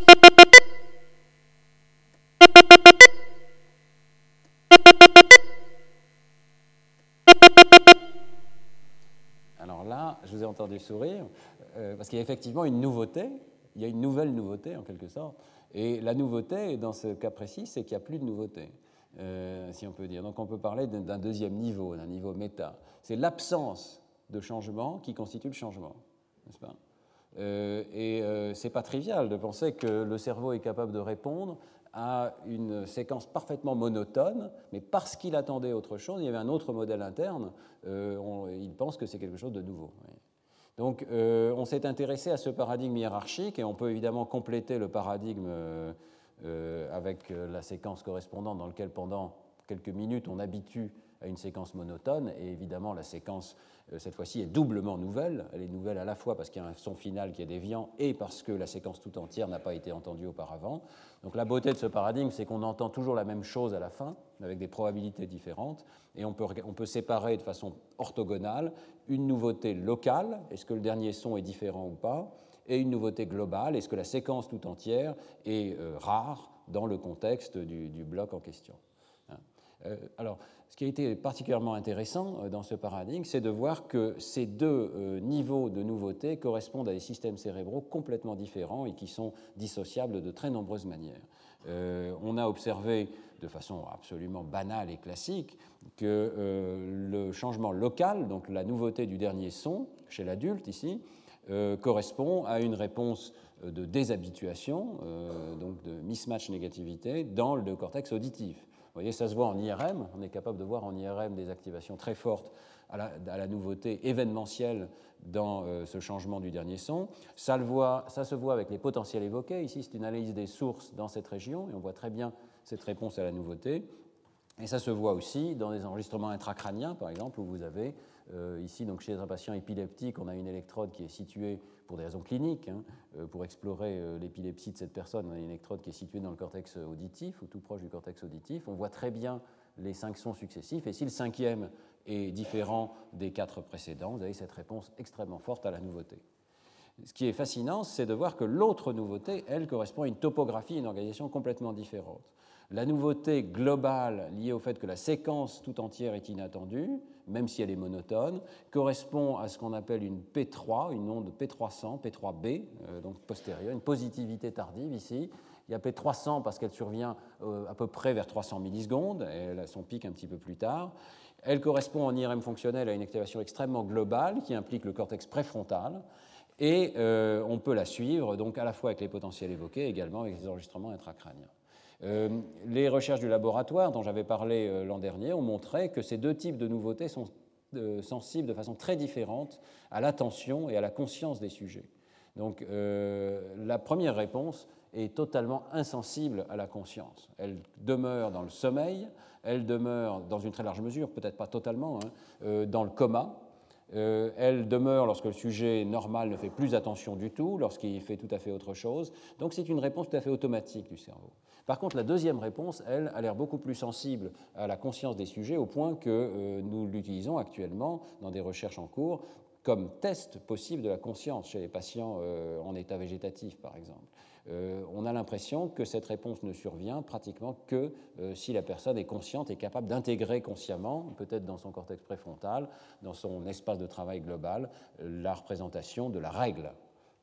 Alors là, je vous ai entendu sourire, euh, parce qu'il y a effectivement une nouveauté, il y a une nouvelle nouveauté en quelque sorte, et la nouveauté, dans ce cas précis, c'est qu'il n'y a plus de nouveauté, euh, si on peut dire. Donc on peut parler d'un deuxième niveau, d'un niveau méta. C'est l'absence de changement qui constitue le changement, n'est-ce pas ? euh, Et euh, ce n'est pas trivial de penser que le cerveau est capable de répondre à une séquence parfaitement monotone, mais parce qu'il attendait autre chose, il y avait un autre modèle interne, euh, on, il pense que c'est quelque chose de nouveau. Oui. Donc euh, on s'est intéressé à ce paradigme hiérarchique, et on peut évidemment compléter le paradigme euh, euh, avec la séquence correspondante dans laquelle pendant quelques minutes on habitue à une séquence monotone, et évidemment la séquence cette fois-ci est doublement nouvelle. Elle est nouvelle à la fois parce qu'il y a un son final qui est déviant et parce que la séquence tout entière n'a pas été entendue auparavant. Donc la beauté de ce paradigme, c'est qu'on entend toujours la même chose à la fin, avec des probabilités différentes, et on peut, on peut séparer de façon orthogonale une nouveauté locale, est-ce que le dernier son est différent ou pas, et une nouveauté globale, est-ce que la séquence tout entière est euh, rare dans le contexte du, du bloc en question. Euh, alors, ce qui a été particulièrement intéressant euh, dans ce paradigme, c'est de voir que ces deux euh, niveaux de nouveauté correspondent à des systèmes cérébraux complètement différents et qui sont dissociables de très nombreuses manières. Euh, on a observé de façon absolument banale et classique que euh, le changement local, donc la nouveauté du dernier son chez l'adulte ici, euh, correspond à une réponse de déshabituation, euh, donc de mismatch négativité, dans le cortex auditif. Vous voyez, ça se voit en I R M, on est capable de voir en I R M des activations très fortes à la, à la nouveauté événementielle dans euh, ce changement du dernier son. Ça, le voit, ça se voit avec les potentiels évoqués. Ici, c'est une analyse des sources dans cette région, et on voit très bien cette réponse à la nouveauté. Et ça se voit aussi dans des enregistrements intracrâniens, par exemple, où vous avez euh, ici, donc chez un patient épileptique, on a une électrode qui est située pour des raisons cliniques, hein, euh, pour explorer euh, l'épilepsie de cette personne, on a une électrode qui est située dans le cortex auditif, ou tout proche du cortex auditif. On voit très bien les cinq sons successifs, et si le cinquième est différent des quatre précédents, vous avez cette réponse extrêmement forte à la nouveauté. Ce qui est fascinant, c'est de voir que l'autre nouveauté, elle, correspond à une topographie, une organisation complètement différente. La nouveauté globale liée au fait que la séquence tout entière est inattendue, même si elle est monotone, correspond à ce qu'on appelle une P trois, une onde P trois cents, P trois B, euh, donc postérieure, une positivité tardive ici. Il y a P trois cents parce qu'elle survient euh, à peu près vers trois cents millisecondes, et elle a son pic un petit peu plus tard. Elle correspond en I R M fonctionnel à une activation extrêmement globale qui implique le cortex préfrontal, et euh, on peut la suivre donc à la fois avec les potentiels évoqués, également avec les enregistrements intracrâniens. Euh, les recherches du laboratoire dont j'avais parlé euh, l'an dernier ont montré que ces deux types de nouveautés sont euh, sensibles de façon très différente à l'attention et à la conscience des sujets. Donc euh, la première réponse est totalement insensible à la conscience. Elle demeure dans le sommeil, elle demeure dans une très large mesure, peut-être pas totalement, hein, euh, dans le coma. Euh, elle demeure lorsque le sujet normal ne fait plus attention du tout, lorsqu'il fait tout à fait autre chose. Donc c'est une réponse tout à fait automatique du cerveau. Par contre, la deuxième réponse, elle, a l'air beaucoup plus sensible à la conscience des sujets, au point que euh, nous l'utilisons actuellement dans des recherches en cours comme test possible de la conscience chez les patients euh, en état végétatif, par exemple. Euh, on a l'impression que cette réponse ne survient pratiquement que euh, si la personne est consciente et capable d'intégrer consciemment, peut-être dans son cortex préfrontal, dans son espace de travail global, euh, la représentation de la règle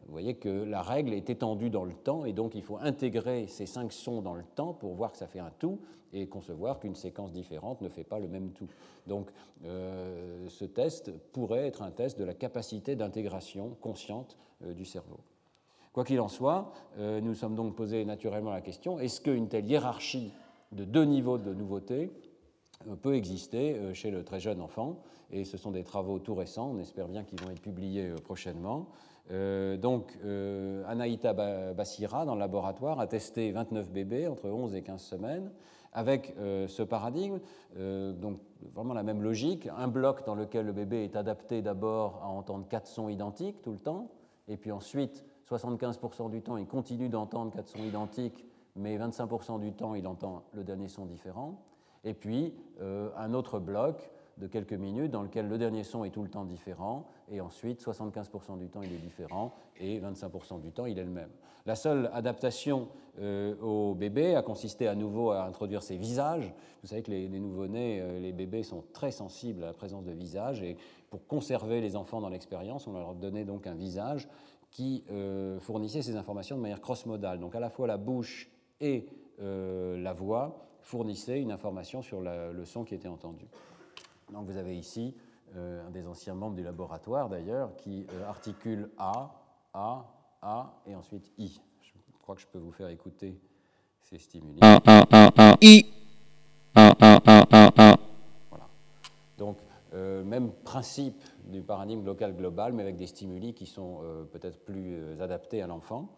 Vous voyez que la règle est étendue dans le temps et donc il faut intégrer ces cinq sons dans le temps pour voir que ça fait un tout et concevoir qu'une séquence différente ne fait pas le même tout. Donc euh, ce test pourrait être un test de la capacité d'intégration consciente euh, du cerveau. Quoi qu'il en soit, euh, nous nous sommes donc posé naturellement la question, est-ce qu'une telle hiérarchie de deux niveaux de nouveauté peut exister chez le très jeune enfant, et ce sont des travaux tout récents, on espère bien qu'ils vont être publiés prochainement. Euh, donc, euh, Anaïta Bassira, dans le laboratoire, a testé vingt-neuf bébés entre onze et quinze semaines, avec euh, ce paradigme, euh, donc vraiment la même logique, un bloc dans lequel le bébé est adapté d'abord à entendre quatre sons identiques tout le temps, et puis ensuite, soixante-quinze pour cent du temps, il continue d'entendre quatre sons identiques, mais vingt-cinq pour cent du temps, il entend le dernier son différent. Et puis euh, un autre bloc de quelques minutes dans lequel le dernier son est tout le temps différent, et ensuite soixante-quinze pour cent du temps il est différent, et vingt-cinq pour cent du temps il est le même. La seule adaptation euh, au bébé a consisté à nouveau à introduire ces visages. Vous savez que les, les nouveau-nés, euh, les bébés sont très sensibles à la présence de visages, et pour conserver les enfants dans l'expérience, on leur donnait donc un visage qui euh, fournissait ces informations de manière cross-modale, donc à la fois la bouche et euh, la voix fournissait une information sur la, le son qui était entendu. Donc vous avez ici euh, un des anciens membres du laboratoire d'ailleurs qui euh, articule A, A, A et ensuite I. Je crois que je peux vous faire écouter ces stimuli. A, A, A, A, I. A, A, A, A, A. Voilà. Donc euh, même principe du paradigme local-global, mais avec des stimuli qui sont euh, peut-être plus euh, adaptés à l'enfant.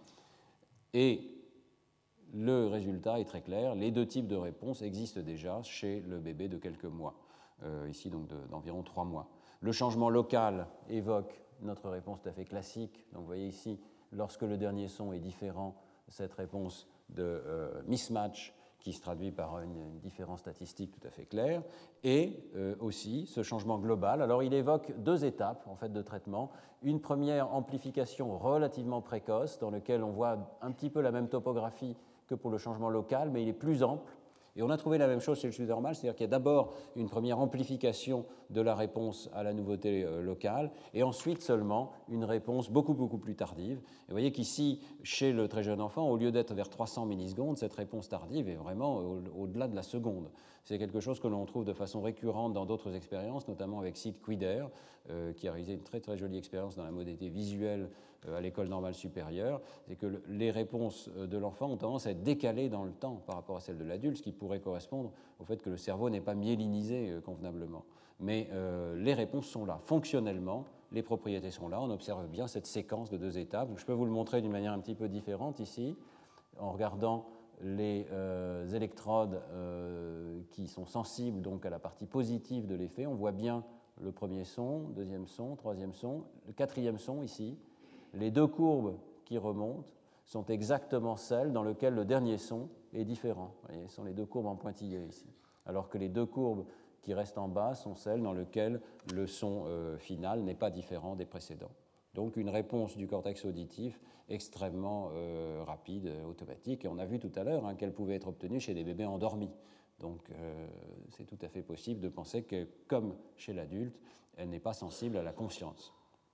Et le résultat est très clair, les deux types de réponses existent déjà chez le bébé de quelques mois, euh, ici donc de, d'environ trois mois. Le changement local évoque notre réponse tout à fait classique. Donc vous voyez ici, lorsque le dernier son est différent, cette réponse de euh, mismatch qui se traduit par une, une différence statistique tout à fait claire, et euh, aussi ce changement global. Alors il évoque deux étapes en fait, de traitement. Une première amplification relativement précoce, dans laquelle on voit un petit peu la même topographie que pour le changement local, mais il est plus ample. Et on a trouvé la même chose chez le Schüttermal, c'est-à-dire qu'il y a d'abord une première amplification de la réponse à la nouveauté euh, locale, et ensuite seulement une réponse beaucoup, beaucoup plus tardive. Et vous voyez qu'ici, chez le très jeune enfant, au lieu d'être vers trois cents millisecondes, cette réponse tardive est vraiment au- au-delà de la seconde. C'est quelque chose que l'on trouve de façon récurrente dans d'autres expériences, notamment avec Sid Quider, euh, qui a réalisé une très, très jolie expérience dans la modalité visuelle euh, à l'école normale supérieure. C'est que le, les réponses de l'enfant ont tendance à être décalées dans le temps par rapport à celles de l'adulte, ce qui pourrait correspondre au fait que le cerveau n'est pas myélinisé euh, convenablement. Mais euh, les réponses sont là. Fonctionnellement, les propriétés sont là. On observe bien cette séquence de deux étapes. Donc, je peux vous le montrer d'une manière un petit peu différente ici, en regardant les euh, électrodes euh, qui sont sensibles donc, à la partie positive de l'effet. On voit bien le premier son, deuxième son, troisième son, le quatrième son ici. Les deux courbes qui remontent sont exactement celles dans lesquelles le dernier son est différent. Vous voyez, ce sont les deux courbes en pointillés ici. Alors que les deux courbes qui restent en bas sont celles dans lesquelles le son euh, final n'est pas différent des précédents. Donc une réponse du cortex auditif extrêmement euh, rapide, euh, automatique. Et on a vu tout à l'heure hein, qu'elle pouvait être obtenue chez des bébés endormis. Donc euh, c'est tout à fait possible de penser que, comme chez l'adulte, elle n'est pas sensible à la conscience.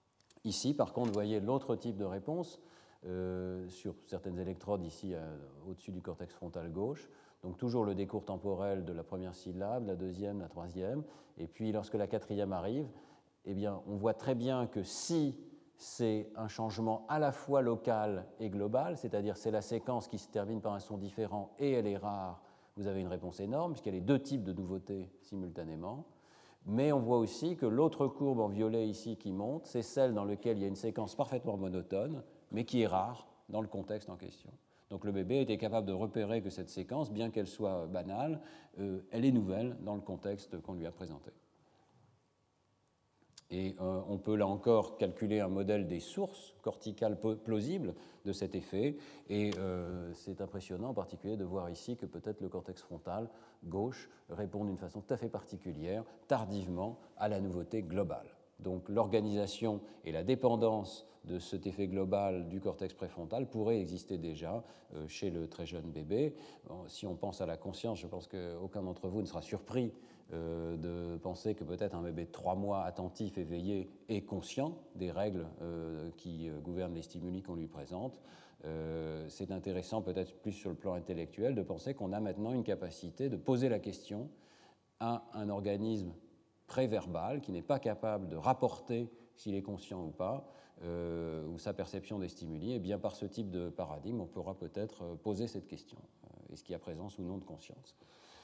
Ici, par contre, vous voyez l'autre type de réponse euh, sur certaines électrodes ici euh, au-dessus du cortex frontal gauche. Donc toujours le décours temporel de la première syllabe, la deuxième, la troisième. Et puis lorsque la quatrième arrive, eh bien, on voit très bien que si c'est un changement à la fois local et global, c'est-à-dire c'est la séquence qui se termine par un son différent et elle est rare, vous avez une réponse énorme, puisqu'il y a les deux types de nouveautés simultanément. Mais on voit aussi que l'autre courbe en violet ici qui monte, c'est celle dans laquelle il y a une séquence parfaitement monotone, mais qui est rare dans le contexte en question. Donc le bébé était capable de repérer que cette séquence, bien qu'elle soit banale, euh, elle est nouvelle dans le contexte qu'on lui a présenté. Et euh, on peut là encore calculer un modèle des sources corticales plausibles de cet effet. Et euh, c'est impressionnant en particulier de voir ici que peut-être le cortex frontal gauche répond d'une façon tout à fait particulière, tardivement, à la nouveauté globale. Donc l'organisation et la dépendance de cet effet global du cortex préfrontal pourraient exister déjà euh, chez le très jeune bébé. Bon, si on pense à la conscience, je pense qu'aucun d'entre vous ne sera surpris euh, de penser que peut-être un bébé de trois mois attentif, éveillé, est conscient des règles euh, qui euh, gouvernent les stimuli qu'on lui présente. Euh, c'est intéressant peut-être plus sur le plan intellectuel de penser qu'on a maintenant une capacité de poser la question à un organisme préverbal qui n'est pas capable de rapporter s'il est conscient ou pas, euh, ou sa perception des stimuli, et bien par ce type de paradigme, on pourra peut-être poser cette question. Euh, est-ce qu'il y a présence ou non de conscience?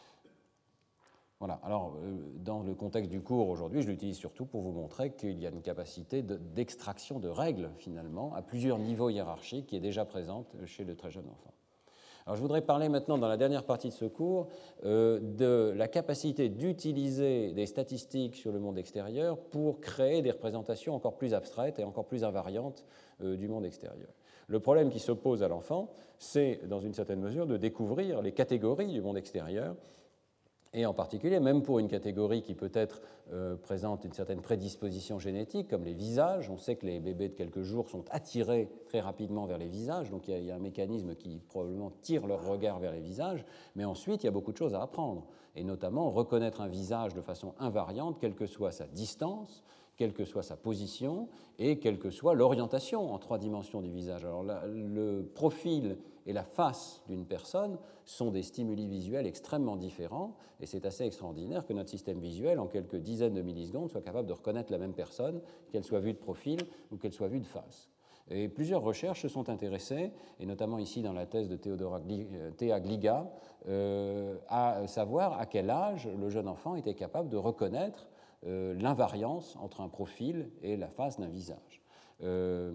Voilà. Alors, euh, dans le contexte du cours aujourd'hui, je l'utilise surtout pour vous montrer qu'il y a une capacité de, d'extraction de règles, finalement, à plusieurs niveaux hiérarchiques qui est déjà présente chez le très jeune enfant. Alors, je voudrais parler maintenant, dans la dernière partie de ce cours, euh, de la capacité d'utiliser des statistiques sur le monde extérieur pour créer des représentations encore plus abstraites et encore plus invariantes euh, du monde extérieur. Le problème qui se pose à l'enfant, c'est, dans une certaine mesure, de découvrir les catégories du monde extérieur, et en particulier, même pour une catégorie qui peut-être euh, présente une certaine prédisposition génétique, comme les visages, on sait que les bébés de quelques jours sont attirés très rapidement vers les visages, donc il y a, il y a un mécanisme qui probablement tire leur regard vers les visages, mais ensuite il y a beaucoup de choses à apprendre, et notamment reconnaître un visage de façon invariante, quelle que soit sa distance, quelle que soit sa position et quelle que soit l'orientation en trois dimensions du visage. Alors la, le profil et la face d'une personne sont des stimuli visuels extrêmement différents et c'est assez extraordinaire que notre système visuel, en quelques dizaines de millisecondes, soit capable de reconnaître la même personne, qu'elle soit vue de profil ou qu'elle soit vue de face. Et plusieurs recherches se sont intéressées, et notamment ici dans la thèse de Théodora Théa Gliga, euh, à savoir à quel âge le jeune enfant était capable de reconnaître Euh, l'invariance entre un profil et la face d'un visage. Euh,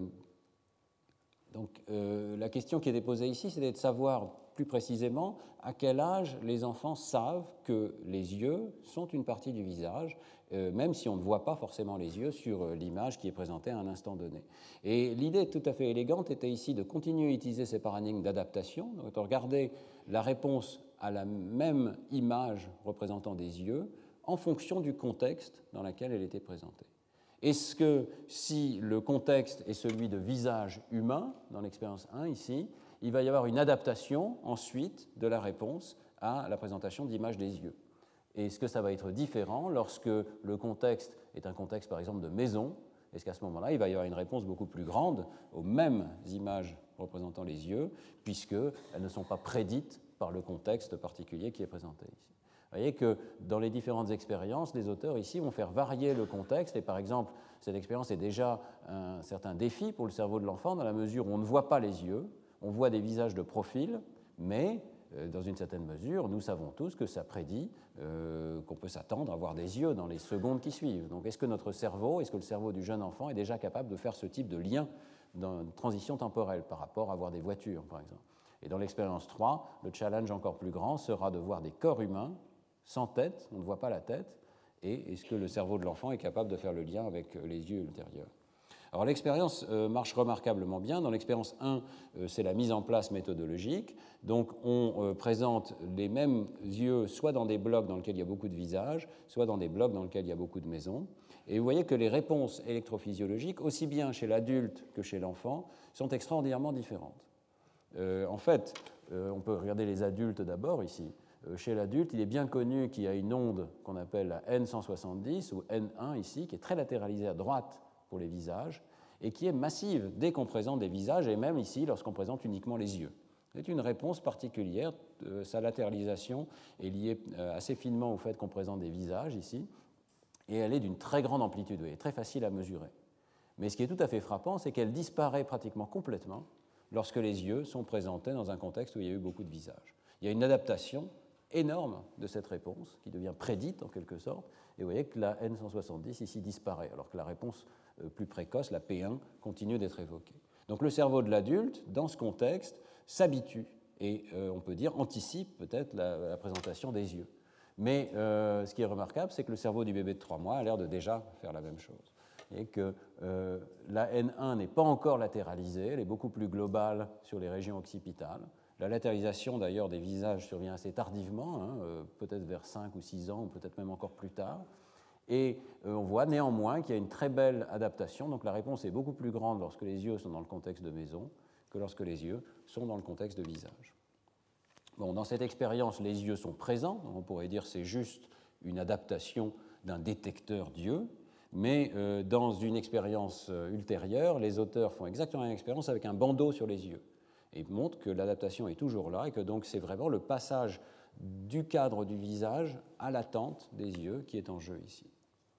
donc, euh, la question qui était posée ici, c'était de savoir plus précisément à quel âge les enfants savent que les yeux sont une partie du visage, euh, même si on ne voit pas forcément les yeux sur euh, l'image qui est présentée à un instant donné. Et l'idée tout à fait élégante était ici de continuer à utiliser ces paradigmes d'adaptation, donc de regarder la réponse à la même image représentant des yeux, en fonction du contexte dans lequel elle était présentée. Est-ce que si le contexte est celui de visage humain, dans l'expérience un ici, il va y avoir une adaptation ensuite de la réponse à la présentation d'images des yeux? Est-ce que ça va être différent lorsque le contexte est un contexte par exemple de maison? Est-ce qu'à ce moment-là, il va y avoir une réponse beaucoup plus grande aux mêmes images représentant les yeux, puisqu'elles ne sont pas prédites par le contexte particulier qui est présenté ici? Vous voyez que dans les différentes expériences, les auteurs ici vont faire varier le contexte. Et par exemple, cette expérience est déjà un certain défi pour le cerveau de l'enfant dans la mesure où on ne voit pas les yeux, on voit des visages de profil, mais euh, dans une certaine mesure, nous savons tous que ça prédit euh, qu'on peut s'attendre à voir des yeux dans les secondes qui suivent. Donc est-ce que notre cerveau, est-ce que le cerveau du jeune enfant est déjà capable de faire ce type de lien dans une transition temporelle par rapport à voir des voitures, par exemple? Et dans l'expérience trois, le challenge encore plus grand sera de voir des corps humains sans tête, on ne voit pas la tête, et est-ce que le cerveau de l'enfant est capable de faire le lien avec les yeux ultérieurs? Alors l'expérience euh, marche remarquablement bien. Dans l'expérience un, euh, c'est la mise en place méthodologique. Donc on euh, présente les mêmes yeux soit dans des blocs dans lesquels il y a beaucoup de visages, soit dans des blocs dans lesquels il y a beaucoup de maisons. Et vous voyez que les réponses électrophysiologiques, aussi bien chez l'adulte que chez l'enfant, sont extraordinairement différentes. Euh, en fait, euh, on peut regarder les adultes d'abord ici. Chez l'adulte, il est bien connu qu'il y a une onde qu'on appelle la N cent soixante-dix ou N un ici, qui est très latéralisée à droite pour les visages et qui est massive dès qu'on présente des visages et même ici lorsqu'on présente uniquement les yeux. C'est une réponse particulière. Sa latéralisation est liée assez finement au fait qu'on présente des visages ici et elle est d'une très grande amplitude, elle est très facile à mesurer. Mais ce qui est tout à fait frappant, c'est qu'elle disparaît pratiquement complètement lorsque les yeux sont présentés dans un contexte où il y a eu beaucoup de visages. Il y a une adaptation énorme de cette réponse, qui devient prédite en quelque sorte, et vous voyez que la N cent soixante-dix ici disparaît, alors que la réponse plus précoce, la P un, continue d'être évoquée. Donc le cerveau de l'adulte, dans ce contexte, s'habitue, et euh, on peut dire anticipe peut-être la, la présentation des yeux. Mais euh, ce qui est remarquable, c'est que le cerveau du bébé de trois mois a l'air de déjà faire la même chose. Et que euh, la N un n'est pas encore latéralisée, elle est beaucoup plus globale sur les régions occipitales. La latéralisation, d'ailleurs, des visages survient assez tardivement, hein, euh, peut-être vers cinq ou six ans, ou peut-être même encore plus tard. Et euh, on voit néanmoins qu'il y a une très belle adaptation. Donc la réponse est beaucoup plus grande lorsque les yeux sont dans le contexte de maison que lorsque les yeux sont dans le contexte de visage. Bon, dans cette expérience, les yeux sont présents. On pourrait dire que c'est juste une adaptation d'un détecteur d'yeux. Mais euh, dans une expérience euh, ultérieure, les auteurs font exactement la même expérience avec un bandeau sur les yeux. Et montrent que l'adaptation est toujours là et que donc c'est vraiment le passage du cadre du visage à l'attente des yeux qui est en jeu ici.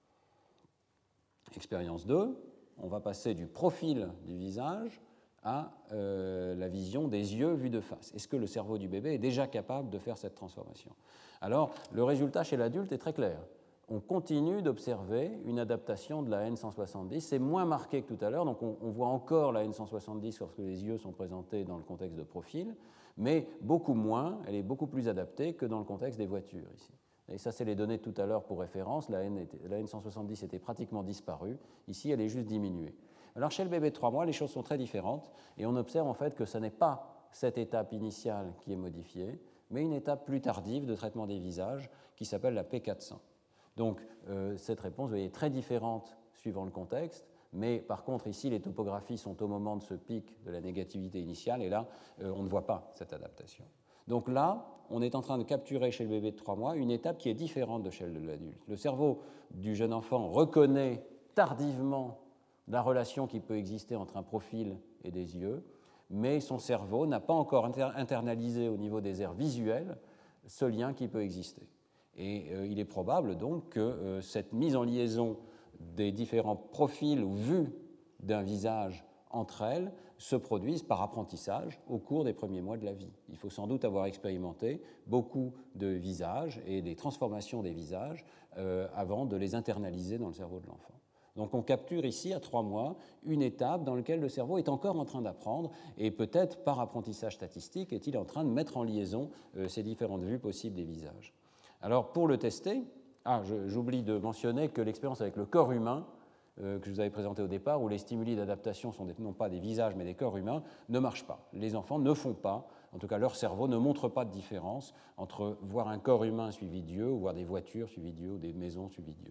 Expérience deux, on va passer du profil du visage à euh, la vision des yeux vus de face. Est-ce que le cerveau du bébé est déjà capable de faire cette transformation? Alors, le résultat chez l'adulte est très clair. On continue d'observer une adaptation de la N cent soixante-dix. C'est moins marqué que tout à l'heure, donc on, on voit encore la N cent soixante-dix lorsque les yeux sont présentés dans le contexte de profil, mais beaucoup moins, elle est beaucoup plus adaptée que dans le contexte des voitures ici. Et ça, c'est les données de tout à l'heure pour référence. La N, était, la N cent soixante-dix était pratiquement disparue. Ici, elle est juste diminuée. Alors, chez le bébé de trois mois, les choses sont très différentes, et on observe en fait que ce n'est pas cette étape initiale qui est modifiée, mais une étape plus tardive de traitement des visages qui s'appelle la P quatre cents. Donc, euh, cette réponse, vous voyez, est très différente suivant le contexte, mais par contre, ici, les topographies sont au moment de ce pic de la négativité initiale, et là, euh, on ne voit pas cette adaptation. Donc là, on est en train de capturer chez le bébé de trois mois une étape qui est différente de celle de l'adulte. Le cerveau du jeune enfant reconnaît tardivement la relation qui peut exister entre un profil et des yeux, mais son cerveau n'a pas encore inter- internalisé au niveau des aires visuelles ce lien qui peut exister. Et euh, il est probable donc que euh, cette mise en liaison des différents profils ou vues d'un visage entre elles se produise par apprentissage au cours des premiers mois de la vie. Il faut sans doute avoir expérimenté beaucoup de visages et des transformations des visages euh, avant de les internaliser dans le cerveau de l'enfant. Donc on capture ici, à trois mois, une étape dans laquelle le cerveau est encore en train d'apprendre et peut-être par apprentissage statistique est-il en train de mettre en liaison euh, ces différentes vues possibles des visages. Alors, pour le tester, ah, je, j'oublie de mentionner que l'expérience avec le corps humain, euh, que je vous avais présenté au départ, où les stimuli d'adaptation sont des, non pas des visages mais des corps humains, ne marche pas. Les enfants ne font pas, en tout cas leur cerveau ne montre pas de différence entre voir un corps humain suivi d'yeux, ou voir des voitures suivies d'yeux, ou des maisons suivies d'yeux.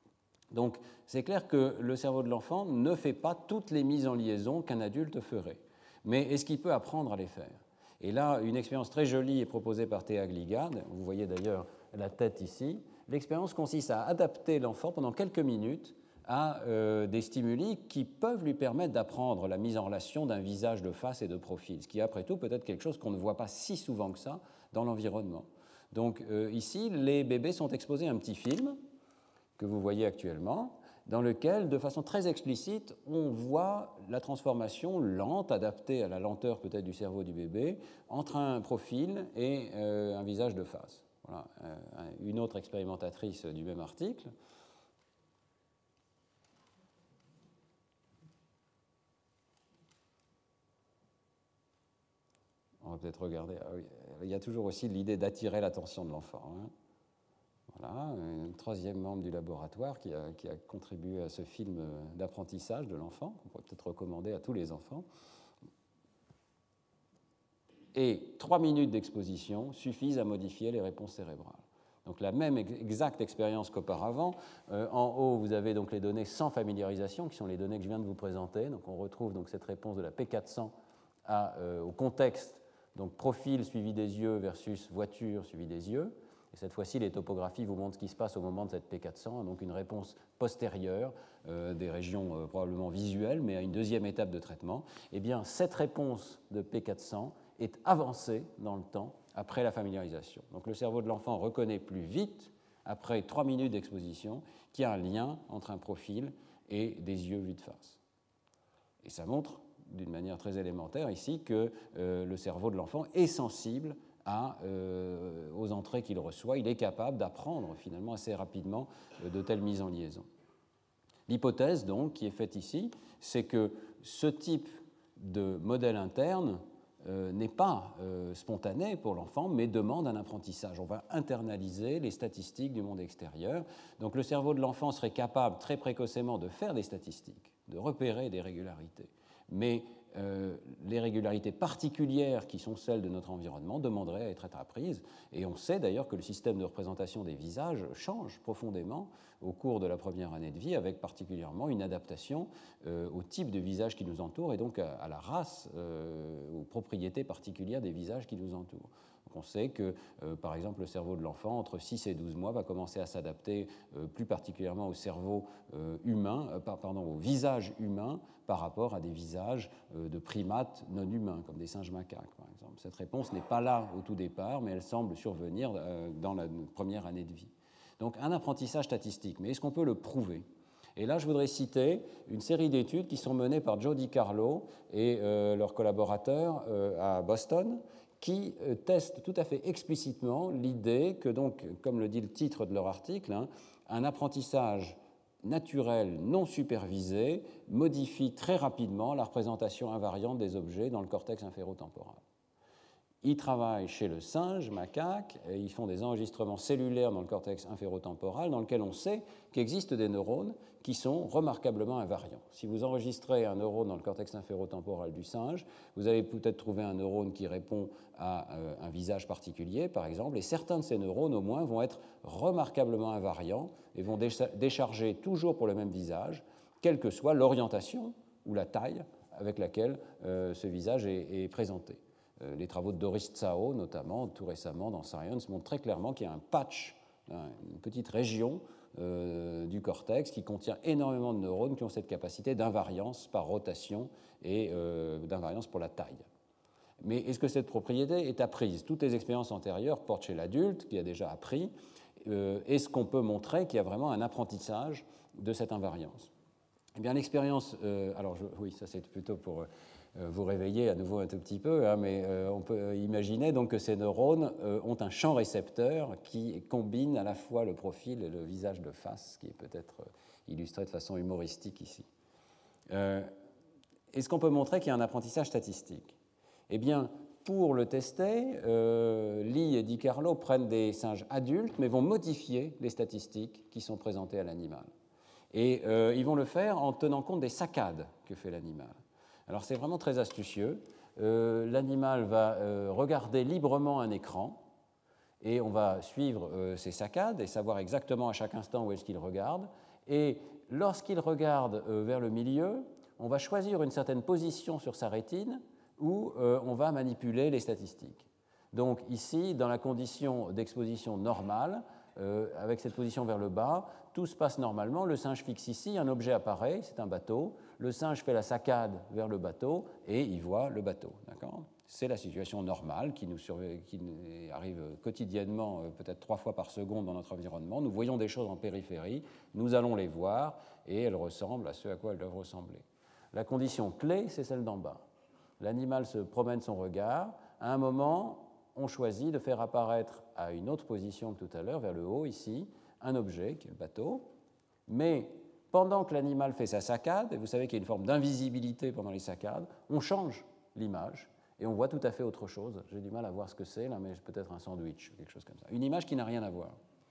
Donc, c'est clair que le cerveau de l'enfant ne fait pas toutes les mises en liaison qu'un adulte ferait. Mais est-ce qu'il peut apprendre à les faire? Et là, une expérience très jolie est proposée par Thea Gliga. Vous voyez d'ailleurs la tête ici. L'expérience consiste à adapter l'enfant pendant quelques minutes à euh, des stimuli qui peuvent lui permettre d'apprendre la mise en relation d'un visage de face et de profil, ce qui est après tout peut-être quelque chose qu'on ne voit pas si souvent que ça dans l'environnement. Donc euh, ici, les bébés sont exposés à un petit film que vous voyez actuellement, dans lequel, de façon très explicite, on voit la transformation lente, adaptée à la lenteur peut-être du cerveau du bébé, entre un profil et euh, un visage de face. Voilà, euh, une autre expérimentatrice du même article. On va peut-être regarder. Ah oui, il y a toujours aussi l'idée d'attirer l'attention de l'enfant. Hein. Voilà, un troisième membre du laboratoire qui a, qui a contribué à ce film d'apprentissage de l'enfant, qu'on pourrait peut-être recommander à tous les enfants. Et trois minutes d'exposition suffisent à modifier les réponses cérébrales. Donc la même exacte expérience qu'auparavant. Euh, en haut, vous avez donc les données sans familiarisation, qui sont les données que je viens de vous présenter. Donc on retrouve donc cette réponse de la P quatre cents à, euh, au contexte, donc profil suivi des yeux versus voiture suivi des yeux. Et cette fois-ci, les topographies vous montrent ce qui se passe au moment de cette P quatre cents, donc une réponse postérieure, euh, des régions euh, probablement visuelles, mais à une deuxième étape de traitement. Eh bien, cette réponse de P quatre cents est avancée dans le temps après la familiarisation. Donc le cerveau de l'enfant reconnaît plus vite, après trois minutes d'exposition, qu'il y a un lien entre un profil et des yeux vus de face. Et ça montre, d'une manière très élémentaire ici, que euh, le cerveau de l'enfant est sensible À, euh, aux entrées qu'il reçoit, il est capable d'apprendre finalement assez rapidement euh, de telles mises en liaison. L'hypothèse donc qui est faite ici, c'est que ce type de modèle interne euh, n'est pas euh, spontané pour l'enfant, mais demande un apprentissage. On va internaliser les statistiques du monde extérieur. Donc le cerveau de l'enfant serait capable très précocement de faire des statistiques, de repérer des régularités. Mais euh, les régularités particulières qui sont celles de notre environnement demanderaient à être apprises. Et on sait d'ailleurs que le système de représentation des visages change profondément au cours de la première année de vie, avec particulièrement une adaptation euh, au type de visage qui nous entoure et donc à, à la race, euh, aux propriétés particulières des visages qui nous entourent. Donc on sait que, euh, par exemple, le cerveau de l'enfant, entre six et douze mois, va commencer à s'adapter euh, plus particulièrement au cerveau euh, humain, euh, pardon, au visage humain par rapport à des visages euh, de primates non humains, comme des singes macaques, par exemple. Cette réponse n'est pas là au tout départ, mais elle semble survenir euh, dans la première année de vie. Donc un apprentissage statistique, mais est-ce qu'on peut le prouver ? Et là, je voudrais citer une série d'études qui sont menées par Joe DiCarlo et euh, leurs collaborateurs euh, à Boston, qui euh, testent tout à fait explicitement l'idée que, donc, comme le dit le titre de leur article, hein, un apprentissage naturel non supervisé modifie très rapidement la représentation invariante des objets dans le cortex inférotemporal. Ils travaillent chez le singe macaque et ils font des enregistrements cellulaires dans le cortex inférotemporal dans lequel on sait qu'existent des neurones qui sont remarquablement invariants. Si vous enregistrez un neurone dans le cortex inférotemporal du singe, vous allez peut-être trouver un neurone qui répond à euh, un visage particulier, par exemple, et certains de ces neurones, au moins, vont être remarquablement invariants et vont décharger toujours pour le même visage, quelle que soit l'orientation ou la taille avec laquelle euh, ce visage est, est présenté. Les travaux de Doris Tsao, notamment, tout récemment dans Science, montrent très clairement qu'il y a un patch, une petite région euh, du cortex qui contient énormément de neurones qui ont cette capacité d'invariance par rotation et euh, d'invariance pour la taille. Mais est-ce que cette propriété est apprise ? Toutes les expériences antérieures portent chez l'adulte, qui a déjà appris. Euh, est-ce qu'on peut montrer qu'il y a vraiment un apprentissage de cette invariance ? Eh bien, l'expérience... Euh, alors, je, oui, ça c'est plutôt pour... Euh, vous réveiller à nouveau un tout petit peu, hein, mais euh, on peut imaginer donc que ces neurones euh, ont un champ récepteur qui combine à la fois le profil et le visage de face, qui est peut-être illustré de façon humoristique ici. Euh, est-ce qu'on peut montrer qu'il y a un apprentissage statistique ? Eh bien, pour le tester, euh, Lee et DiCarlo prennent des singes adultes, mais vont modifier les statistiques qui sont présentées à l'animal. Et euh, ils vont le faire en tenant compte des saccades que fait l'animal. Alors c'est vraiment très astucieux. Euh, l'animal va euh, regarder librement un écran et on va suivre euh, ses saccades et savoir exactement à chaque instant où est-ce qu'il regarde. Et lorsqu'il regarde euh, vers le milieu, on va choisir une certaine position sur sa rétine où euh, on va manipuler les statistiques. Donc ici, dans la condition d'exposition normale, Euh, avec cette position vers le bas, tout se passe normalement, le singe fixe ici, un objet apparaît, c'est un bateau, le singe fait la saccade vers le bateau et il voit le bateau. D'accord ? C'est la situation normale qui nous, surveille, qui nous arrive quotidiennement, euh, peut-être trois fois par seconde dans notre environnement. Nous voyons des choses en périphérie, nous allons les voir et elles ressemblent à ce à quoi elles doivent ressembler. La condition clé, c'est celle d'en bas. L'animal se promène son regard, à un moment, on choisit de faire apparaître à une autre position que tout à l'heure, vers le haut, ici, un objet, qui est le bateau. Mais pendant que l'animal fait sa saccade, et vous savez qu'il y a une forme d'invisibilité pendant les saccades, on change l'image et on voit tout à fait autre chose. J'ai du mal à voir ce que c'est, là, mais peut-être un sandwich, quelque chose comme ça. Une image qui n'a rien à voir.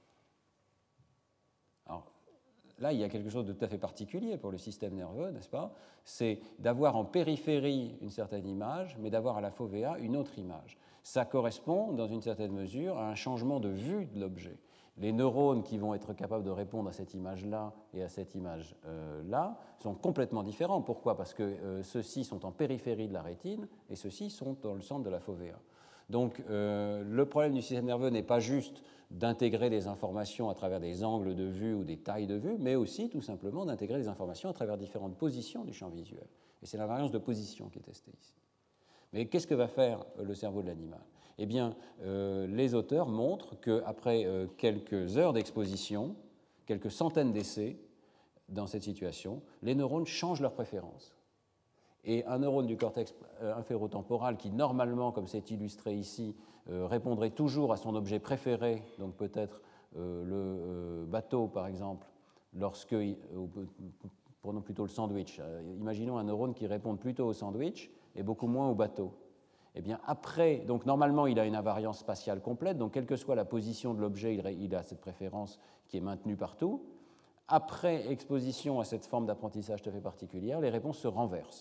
Alors, là, il y a quelque chose de tout à fait particulier pour le système nerveux, n'est-ce pas ? C'est d'avoir en périphérie une certaine image, mais d'avoir à la fovea une autre image. Ça correspond, dans une certaine mesure, à un changement de vue de l'objet. Les neurones qui vont être capables de répondre à cette image-là et à cette image-là sont complètement différents. Pourquoi ? Parce que euh, ceux-ci sont en périphérie de la rétine et ceux-ci sont dans le centre de la fovea. Donc euh, le problème du système nerveux n'est pas juste d'intégrer des informations à travers des angles de vue ou des tailles de vue, mais aussi tout simplement d'intégrer des informations à travers différentes positions du champ visuel. Et c'est l'invariance de position qui est testée ici. Mais qu'est-ce que va faire le cerveau de l'animal ? Eh bien, euh, les auteurs montrent qu'après euh, quelques heures d'exposition, quelques centaines d'essais dans cette situation, les neurones changent leur préférence. Et un neurone du cortex inférotemporal qui, normalement, comme c'est illustré ici, euh, répondrait toujours à son objet préféré, donc peut-être euh, le euh, bateau, par exemple, lorsque, euh, prenons plutôt le sandwich. Euh, imaginons un neurone qui répond plutôt au sandwich et beaucoup moins au bateau. Eh bien, après, donc normalement, il a une invariance spatiale complète, donc quelle que soit la position de l'objet, il, il a cette préférence qui est maintenue partout. Après exposition à cette forme d'apprentissage tout à fait particulière, les réponses se renversent.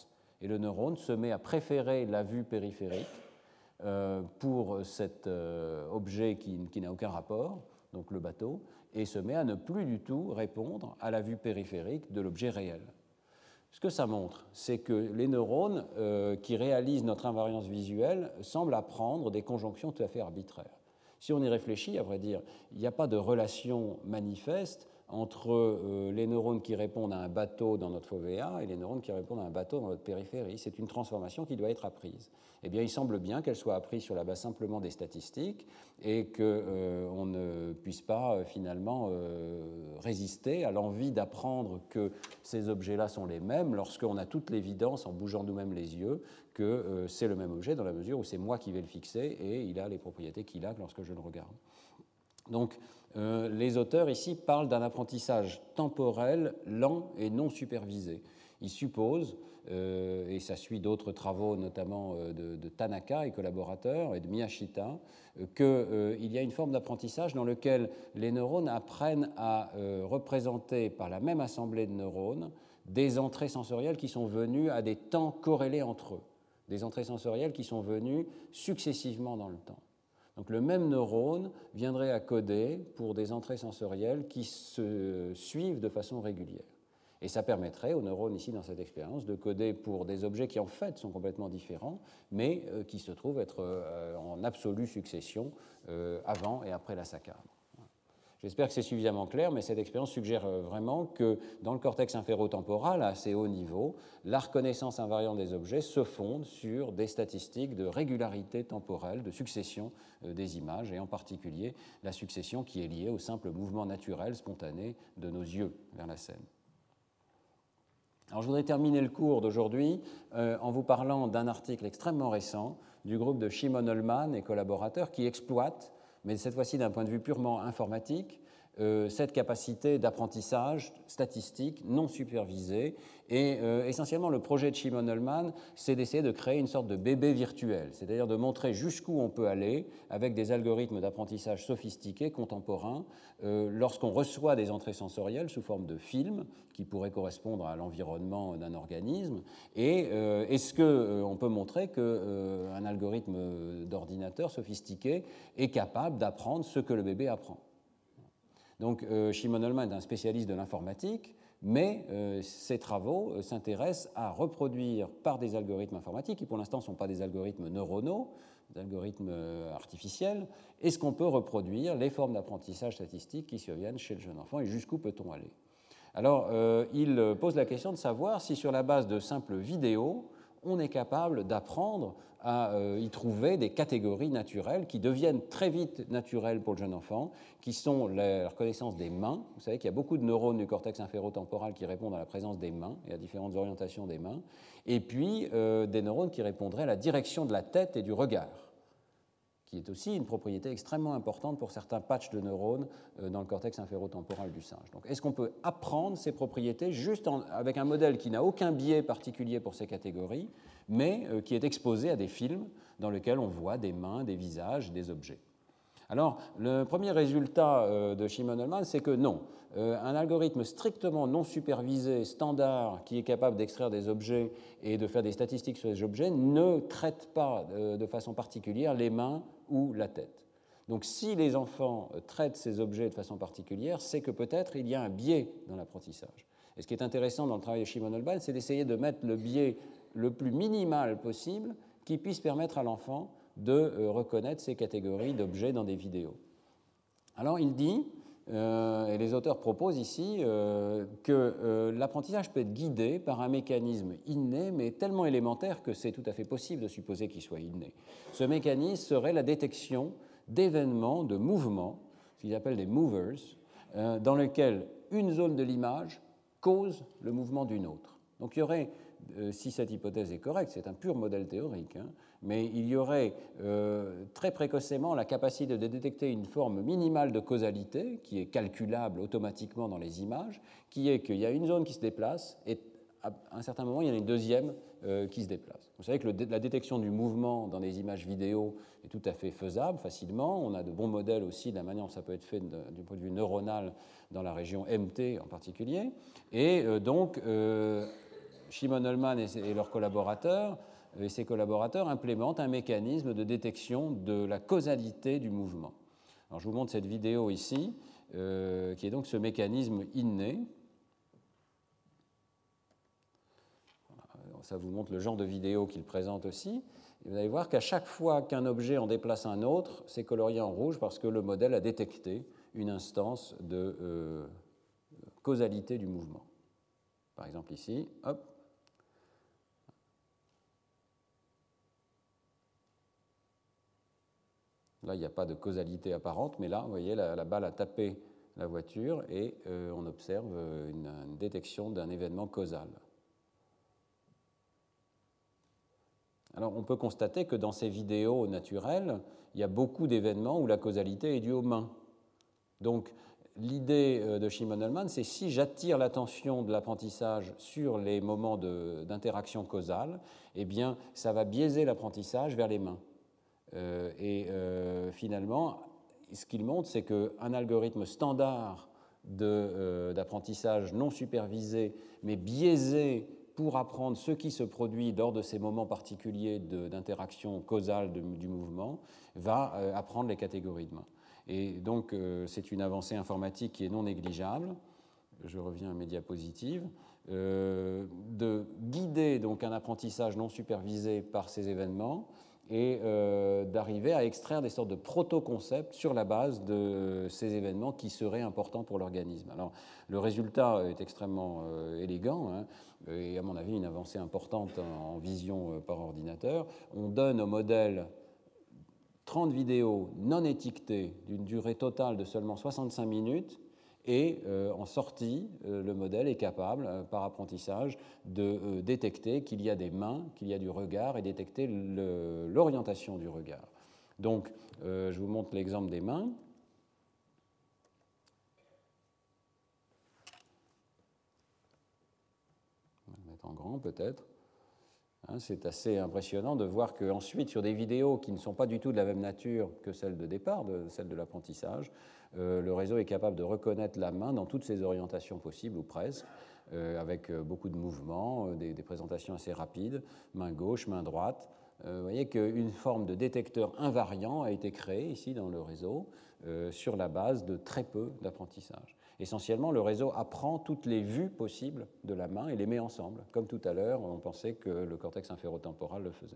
Et le neurone se met à préférer la vue périphérique euh, pour cet euh, objet qui, qui n'a aucun rapport, donc le bateau, et se met à ne plus du tout répondre à la vue périphérique de l'objet réel. Ce que ça montre, c'est que les neurones euh, qui réalisent notre invariance visuelle semblent apprendre des conjonctions tout à fait arbitraires. Si on y réfléchit, à vrai dire, il n'y a pas de relation manifeste entre euh, les neurones qui répondent à un bateau dans notre fovea et les neurones qui répondent à un bateau dans notre périphérie. C'est une transformation qui doit être apprise. Eh bien, il semble bien qu'elle soit apprise sur la base simplement des statistiques et qu'on euh, ne puisse pas euh, finalement euh, résister à l'envie d'apprendre que ces objets-là sont les mêmes lorsqu'on a toute l'évidence, en bougeant nous-mêmes les yeux, que euh, c'est le même objet dans la mesure où c'est moi qui vais le fixer et il a les propriétés qu'il a lorsque je le regarde. Donc, euh, les auteurs ici parlent d'un apprentissage temporel, lent et non supervisé. Ils supposent, euh, et ça suit d'autres travaux, notamment euh, de, de Tanaka et collaborateurs, et de Miyashita, euh, qu'il euh, y a une forme d'apprentissage dans lequel les neurones apprennent à euh, représenter par la même assemblée de neurones des entrées sensorielles qui sont venues à des temps corrélés entre eux, des entrées sensorielles qui sont venues successivement dans le temps. Donc le même neurone viendrait à coder pour des entrées sensorielles qui se suivent de façon régulière. Et ça permettrait aux neurones ici dans cette expérience de coder pour des objets qui en fait sont complètement différents, mais euh, qui se trouvent être euh, en absolue succession euh, avant et après la saccade. J'espère que c'est suffisamment clair, mais cette expérience suggère vraiment que dans le cortex inférotemporal, à assez haut niveau, la reconnaissance invariante des objets se fonde sur des statistiques de régularité temporelle, de succession des images, et en particulier la succession qui est liée au simple mouvement naturel, spontané de nos yeux vers la scène. Alors, je voudrais terminer le cours d'aujourd'hui euh, en vous parlant d'un article extrêmement récent du groupe de Shimon Ullman et collaborateurs qui exploite, mais cette fois-ci d'un point de vue purement informatique, euh, cette capacité d'apprentissage statistique non supervisée. Et euh, essentiellement, le projet de Shimon Ullman, c'est d'essayer de créer une sorte de bébé virtuel, c'est-à-dire de montrer jusqu'où on peut aller avec des algorithmes d'apprentissage sophistiqués, contemporains, euh, lorsqu'on reçoit des entrées sensorielles sous forme de films qui pourraient correspondre à l'environnement d'un organisme. Et euh, est-ce qu'on euh, peut montrer qu'un euh, algorithme d'ordinateur sophistiqué est capable d'apprendre ce que le bébé apprend? Donc, euh, Shimon Ullman est un spécialiste de l'informatique, mais euh, ses travaux euh, s'intéressent à reproduire par des algorithmes informatiques, qui pour l'instant ne sont pas des algorithmes neuronaux, des algorithmes euh, artificiels, est-ce qu'on peut reproduire les formes d'apprentissage statistique qui surviennent chez le jeune enfant et jusqu'où peut-on aller? Alors, euh, il pose la question de savoir si sur la base de simples vidéos, on est capable d'apprendre à euh, y trouver des catégories naturelles qui deviennent très vite naturelles pour le jeune enfant, qui sont la reconnaissance des mains. Vous savez qu'il y a beaucoup de neurones du cortex inférotemporal qui répondent à la présence des mains et à différentes orientations des mains, et puis euh, des neurones qui répondraient à la direction de la tête et du regard, qui est aussi une propriété extrêmement importante pour certains patchs de neurones dans le cortex inférotemporal du singe. Donc, est-ce qu'on peut apprendre ces propriétés juste en, avec un modèle qui n'a aucun biais particulier pour ces catégories, mais euh, qui est exposé à des films dans lesquels on voit des mains, des visages, des objets? Alors, le premier résultat euh, de Shimon Ullman, c'est que non, euh, un algorithme strictement non supervisé, standard, qui est capable d'extraire des objets et de faire des statistiques sur les objets, ne traite pas euh, de façon particulière les mains ou la tête. Donc, si les enfants euh, traitent ces objets de façon particulière, c'est que peut-être il y a un biais dans l'apprentissage. Et ce qui est intéressant dans le travail de Shimon Ullman, c'est d'essayer de mettre le biais le plus minimal possible qui puisse permettre à l'enfant de euh, reconnaître ces catégories d'objets dans des vidéos. Alors il dit, euh, et les auteurs proposent ici, euh, que euh, l'apprentissage peut être guidé par un mécanisme inné, mais tellement élémentaire que c'est tout à fait possible de supposer qu'il soit inné. Ce mécanisme serait la détection d'événements, de mouvements, ce qu'ils appellent des movers, euh, dans lesquels une zone de l'image cause le mouvement d'une autre. Donc il y aurait, euh, si cette hypothèse est correcte, c'est un pur modèle théorique, hein, mais il y aurait euh, très précocement la capacité de détecter une forme minimale de causalité qui est calculable automatiquement dans les images, qui est qu'il y a une zone qui se déplace et à un certain moment, il y en a une deuxième euh, qui se déplace. Vous savez que le, la détection du mouvement dans des images vidéo est tout à fait faisable facilement. On a de bons modèles aussi de la manière dont ça peut être fait de, du point de vue neuronal dans la région M T en particulier. Et euh, donc, euh, Shimon Ullman et, et leurs collaborateurs, et ses collaborateurs implémentent un mécanisme de détection de la causalité du mouvement. Alors, je vous montre cette vidéo ici, euh, qui est donc ce mécanisme inné. Ça vous montre le genre de vidéo qu'il présente aussi. Et vous allez voir qu'à chaque fois qu'un objet en déplace un autre, c'est colorié en rouge parce que le modèle a détecté une instance de euh, causalité du mouvement. Par exemple ici, hop. Là, il n'y a pas de causalité apparente, mais là, vous voyez, la, la balle a tapé la voiture et euh, on observe une, une détection d'un événement causal. Alors, on peut constater que dans ces vidéos naturelles, il y a beaucoup d'événements où la causalité est due aux mains. Donc, l'idée de Shimon Ullman, c'est si j'attire l'attention de l'apprentissage sur les moments d'interaction causale, eh bien, ça va biaiser l'apprentissage vers les mains. Euh, et euh, finalement, ce qu'il montre, c'est qu'un algorithme standard d'apprentissage euh, non supervisé, mais biaisé pour apprendre ce qui se produit lors de ces moments particuliers d'interaction causale de, du mouvement, va euh, apprendre les catégories de mains. Et donc, euh, c'est une avancée informatique qui est non négligeable. Je reviens à mes diapositives. Euh, de guider donc un apprentissage non supervisé par ces événements et euh, d'arriver à extraire des sortes de proto-concepts sur la base de ces événements qui seraient importants pour l'organisme. Alors, le résultat est extrêmement euh, élégant, hein, et à mon avis une avancée importante en vision euh, par ordinateur. On donne au modèle trente vidéos non étiquetées d'une durée totale de seulement soixante-cinq minutes, et euh, en sortie, euh, le modèle est capable, euh, par apprentissage, de euh, détecter qu'il y a des mains, qu'il y a du regard, et détecter l'orientation du regard. Donc, euh, je vous montre l'exemple des mains. On va le mettre en grand, peut-être. Hein, c'est assez impressionnant de voir qu'ensuite, sur des vidéos qui ne sont pas du tout de la même nature que celles de départ, de, celles de l'apprentissage, euh, le réseau est capable de reconnaître la main dans toutes ses orientations possibles, ou presque, euh, avec beaucoup de mouvements, euh, des, des présentations assez rapides, main gauche, main droite. Euh, vous voyez qu'une forme de détecteur invariant a été créée ici dans le réseau euh, sur la base de très peu d'apprentissage. Essentiellement, le réseau apprend toutes les vues possibles de la main et les met ensemble. Comme tout à l'heure, on pensait que le cortex inférotemporal le faisait.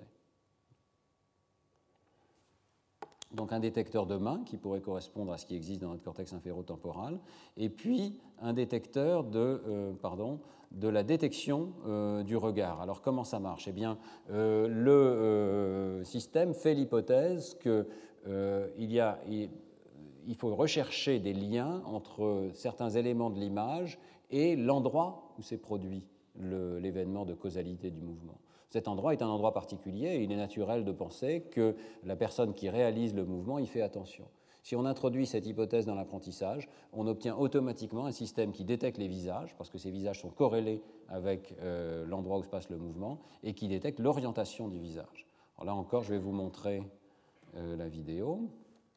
Donc un détecteur de main qui pourrait correspondre à ce qui existe dans notre cortex inférotemporal, et puis un détecteur de, euh, pardon, de la détection euh, du regard. Alors comment ça marche ? Eh bien, euh, le euh, système fait l'hypothèse qu'il euh, y a... Il, il faut rechercher des liens entre certains éléments de l'image et l'endroit où s'est produit l'événement de causalité du mouvement. Cet endroit est un endroit particulier et il est naturel de penser que la personne qui réalise le mouvement y fait attention. Si on introduit cette hypothèse dans l'apprentissage, on obtient automatiquement un système qui détecte les visages, parce que ces visages sont corrélés avec euh, l'endroit où se passe le mouvement, et qui détecte l'orientation du visage. Alors là encore, je vais vous montrer euh, la vidéo.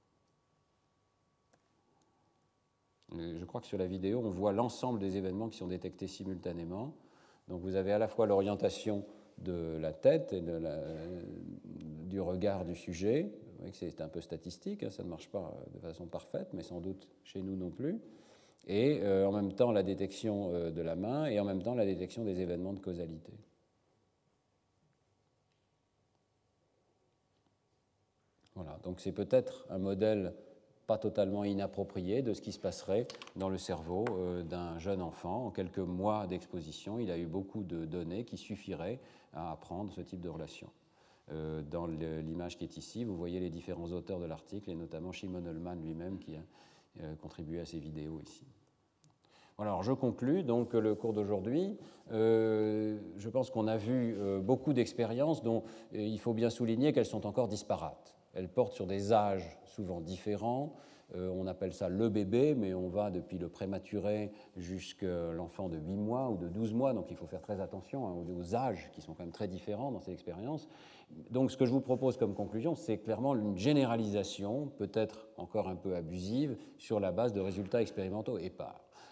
Je crois que sur la vidéo, on voit l'ensemble des événements qui sont détectés simultanément. Donc vous avez à la fois l'orientation de la tête et de la, du regard du sujet. Vous voyez que c'est un peu statistique, hein, ça ne marche pas de façon parfaite, mais sans doute chez nous non plus. Et euh, en même temps la détection euh, de la main et en même temps la détection des événements de causalité. Voilà, donc c'est peut-être un modèle pas totalement inapproprié de ce qui se passerait dans le cerveau d'un jeune enfant. En quelques mois d'exposition, il a eu beaucoup de données qui suffiraient à apprendre ce type de relation. Dans l'image qui est ici, vous voyez les différents auteurs de l'article, et notamment Shimon Ullman lui-même qui a contribué à ces vidéos ici. Voilà, alors je conclus donc le cours d'aujourd'hui. Euh, je pense qu'on a vu beaucoup d'expériences dont il faut bien souligner qu'elles sont encore disparates. Elles portent sur des âges souvent différents. Euh, on appelle ça le bébé, mais on va depuis le prématuré jusqu'à l'enfant de huit mois ou de douze mois. Donc il faut faire très attention hein, aux âges qui sont quand même très différents dans ces expériences. Donc ce que je vous propose comme conclusion, c'est clairement une généralisation, peut-être encore un peu abusive, sur la base de résultats expérimentaux épars.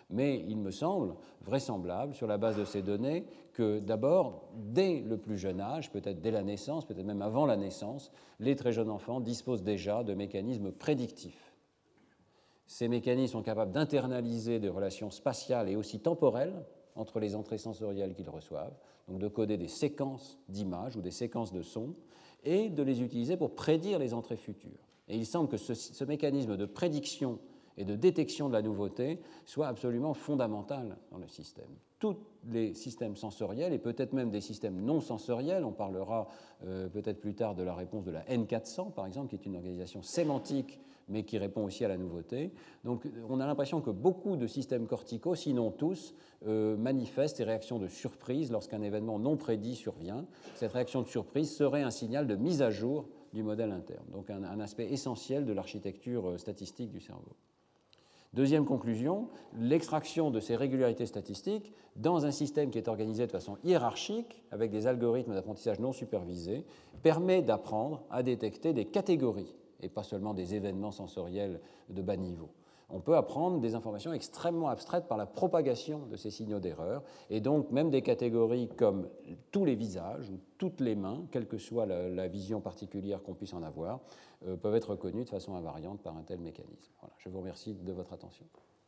Mais il me semble vraisemblable, sur la base de ces données, que d'abord, dès le plus jeune âge, peut-être dès la naissance, peut-être même avant la naissance, les très jeunes enfants disposent déjà de mécanismes prédictifs. Ces mécanismes sont capables d'internaliser des relations spatiales et aussi temporelles entre les entrées sensorielles qu'ils reçoivent, donc de coder des séquences d'images ou des séquences de sons, et de les utiliser pour prédire les entrées futures. Et il semble que ce, ce mécanisme de prédiction et de détection de la nouveauté soit absolument fondamental dans le système. Tous les systèmes sensoriels, et peut-être même des systèmes non sensoriels, on parlera euh, peut-être plus tard de la réponse de la N quatre cents, par exemple, qui est une organisation sémantique, mais qui répond aussi à la nouveauté. Donc on a l'impression que beaucoup de systèmes corticaux, sinon tous, euh, manifestent des réactions de surprise lorsqu'un événement non prédit survient. Cette réaction de surprise serait un signal de mise à jour du modèle interne, donc un, un aspect essentiel de l'architecture statistique du cerveau. Deuxième conclusion, l'extraction de ces régularités statistiques dans un système qui est organisé de façon hiérarchique, avec des algorithmes d'apprentissage non supervisés, permet d'apprendre à détecter des catégories et pas seulement des événements sensoriels de bas niveau. On peut apprendre des informations extrêmement abstraites par la propagation de ces signaux d'erreur, et donc même des catégories comme tous les visages ou toutes les mains, quelle que soit la, la vision particulière qu'on puisse en avoir, euh, peuvent être reconnues de façon invariante par un tel mécanisme. Voilà, je vous remercie de votre attention.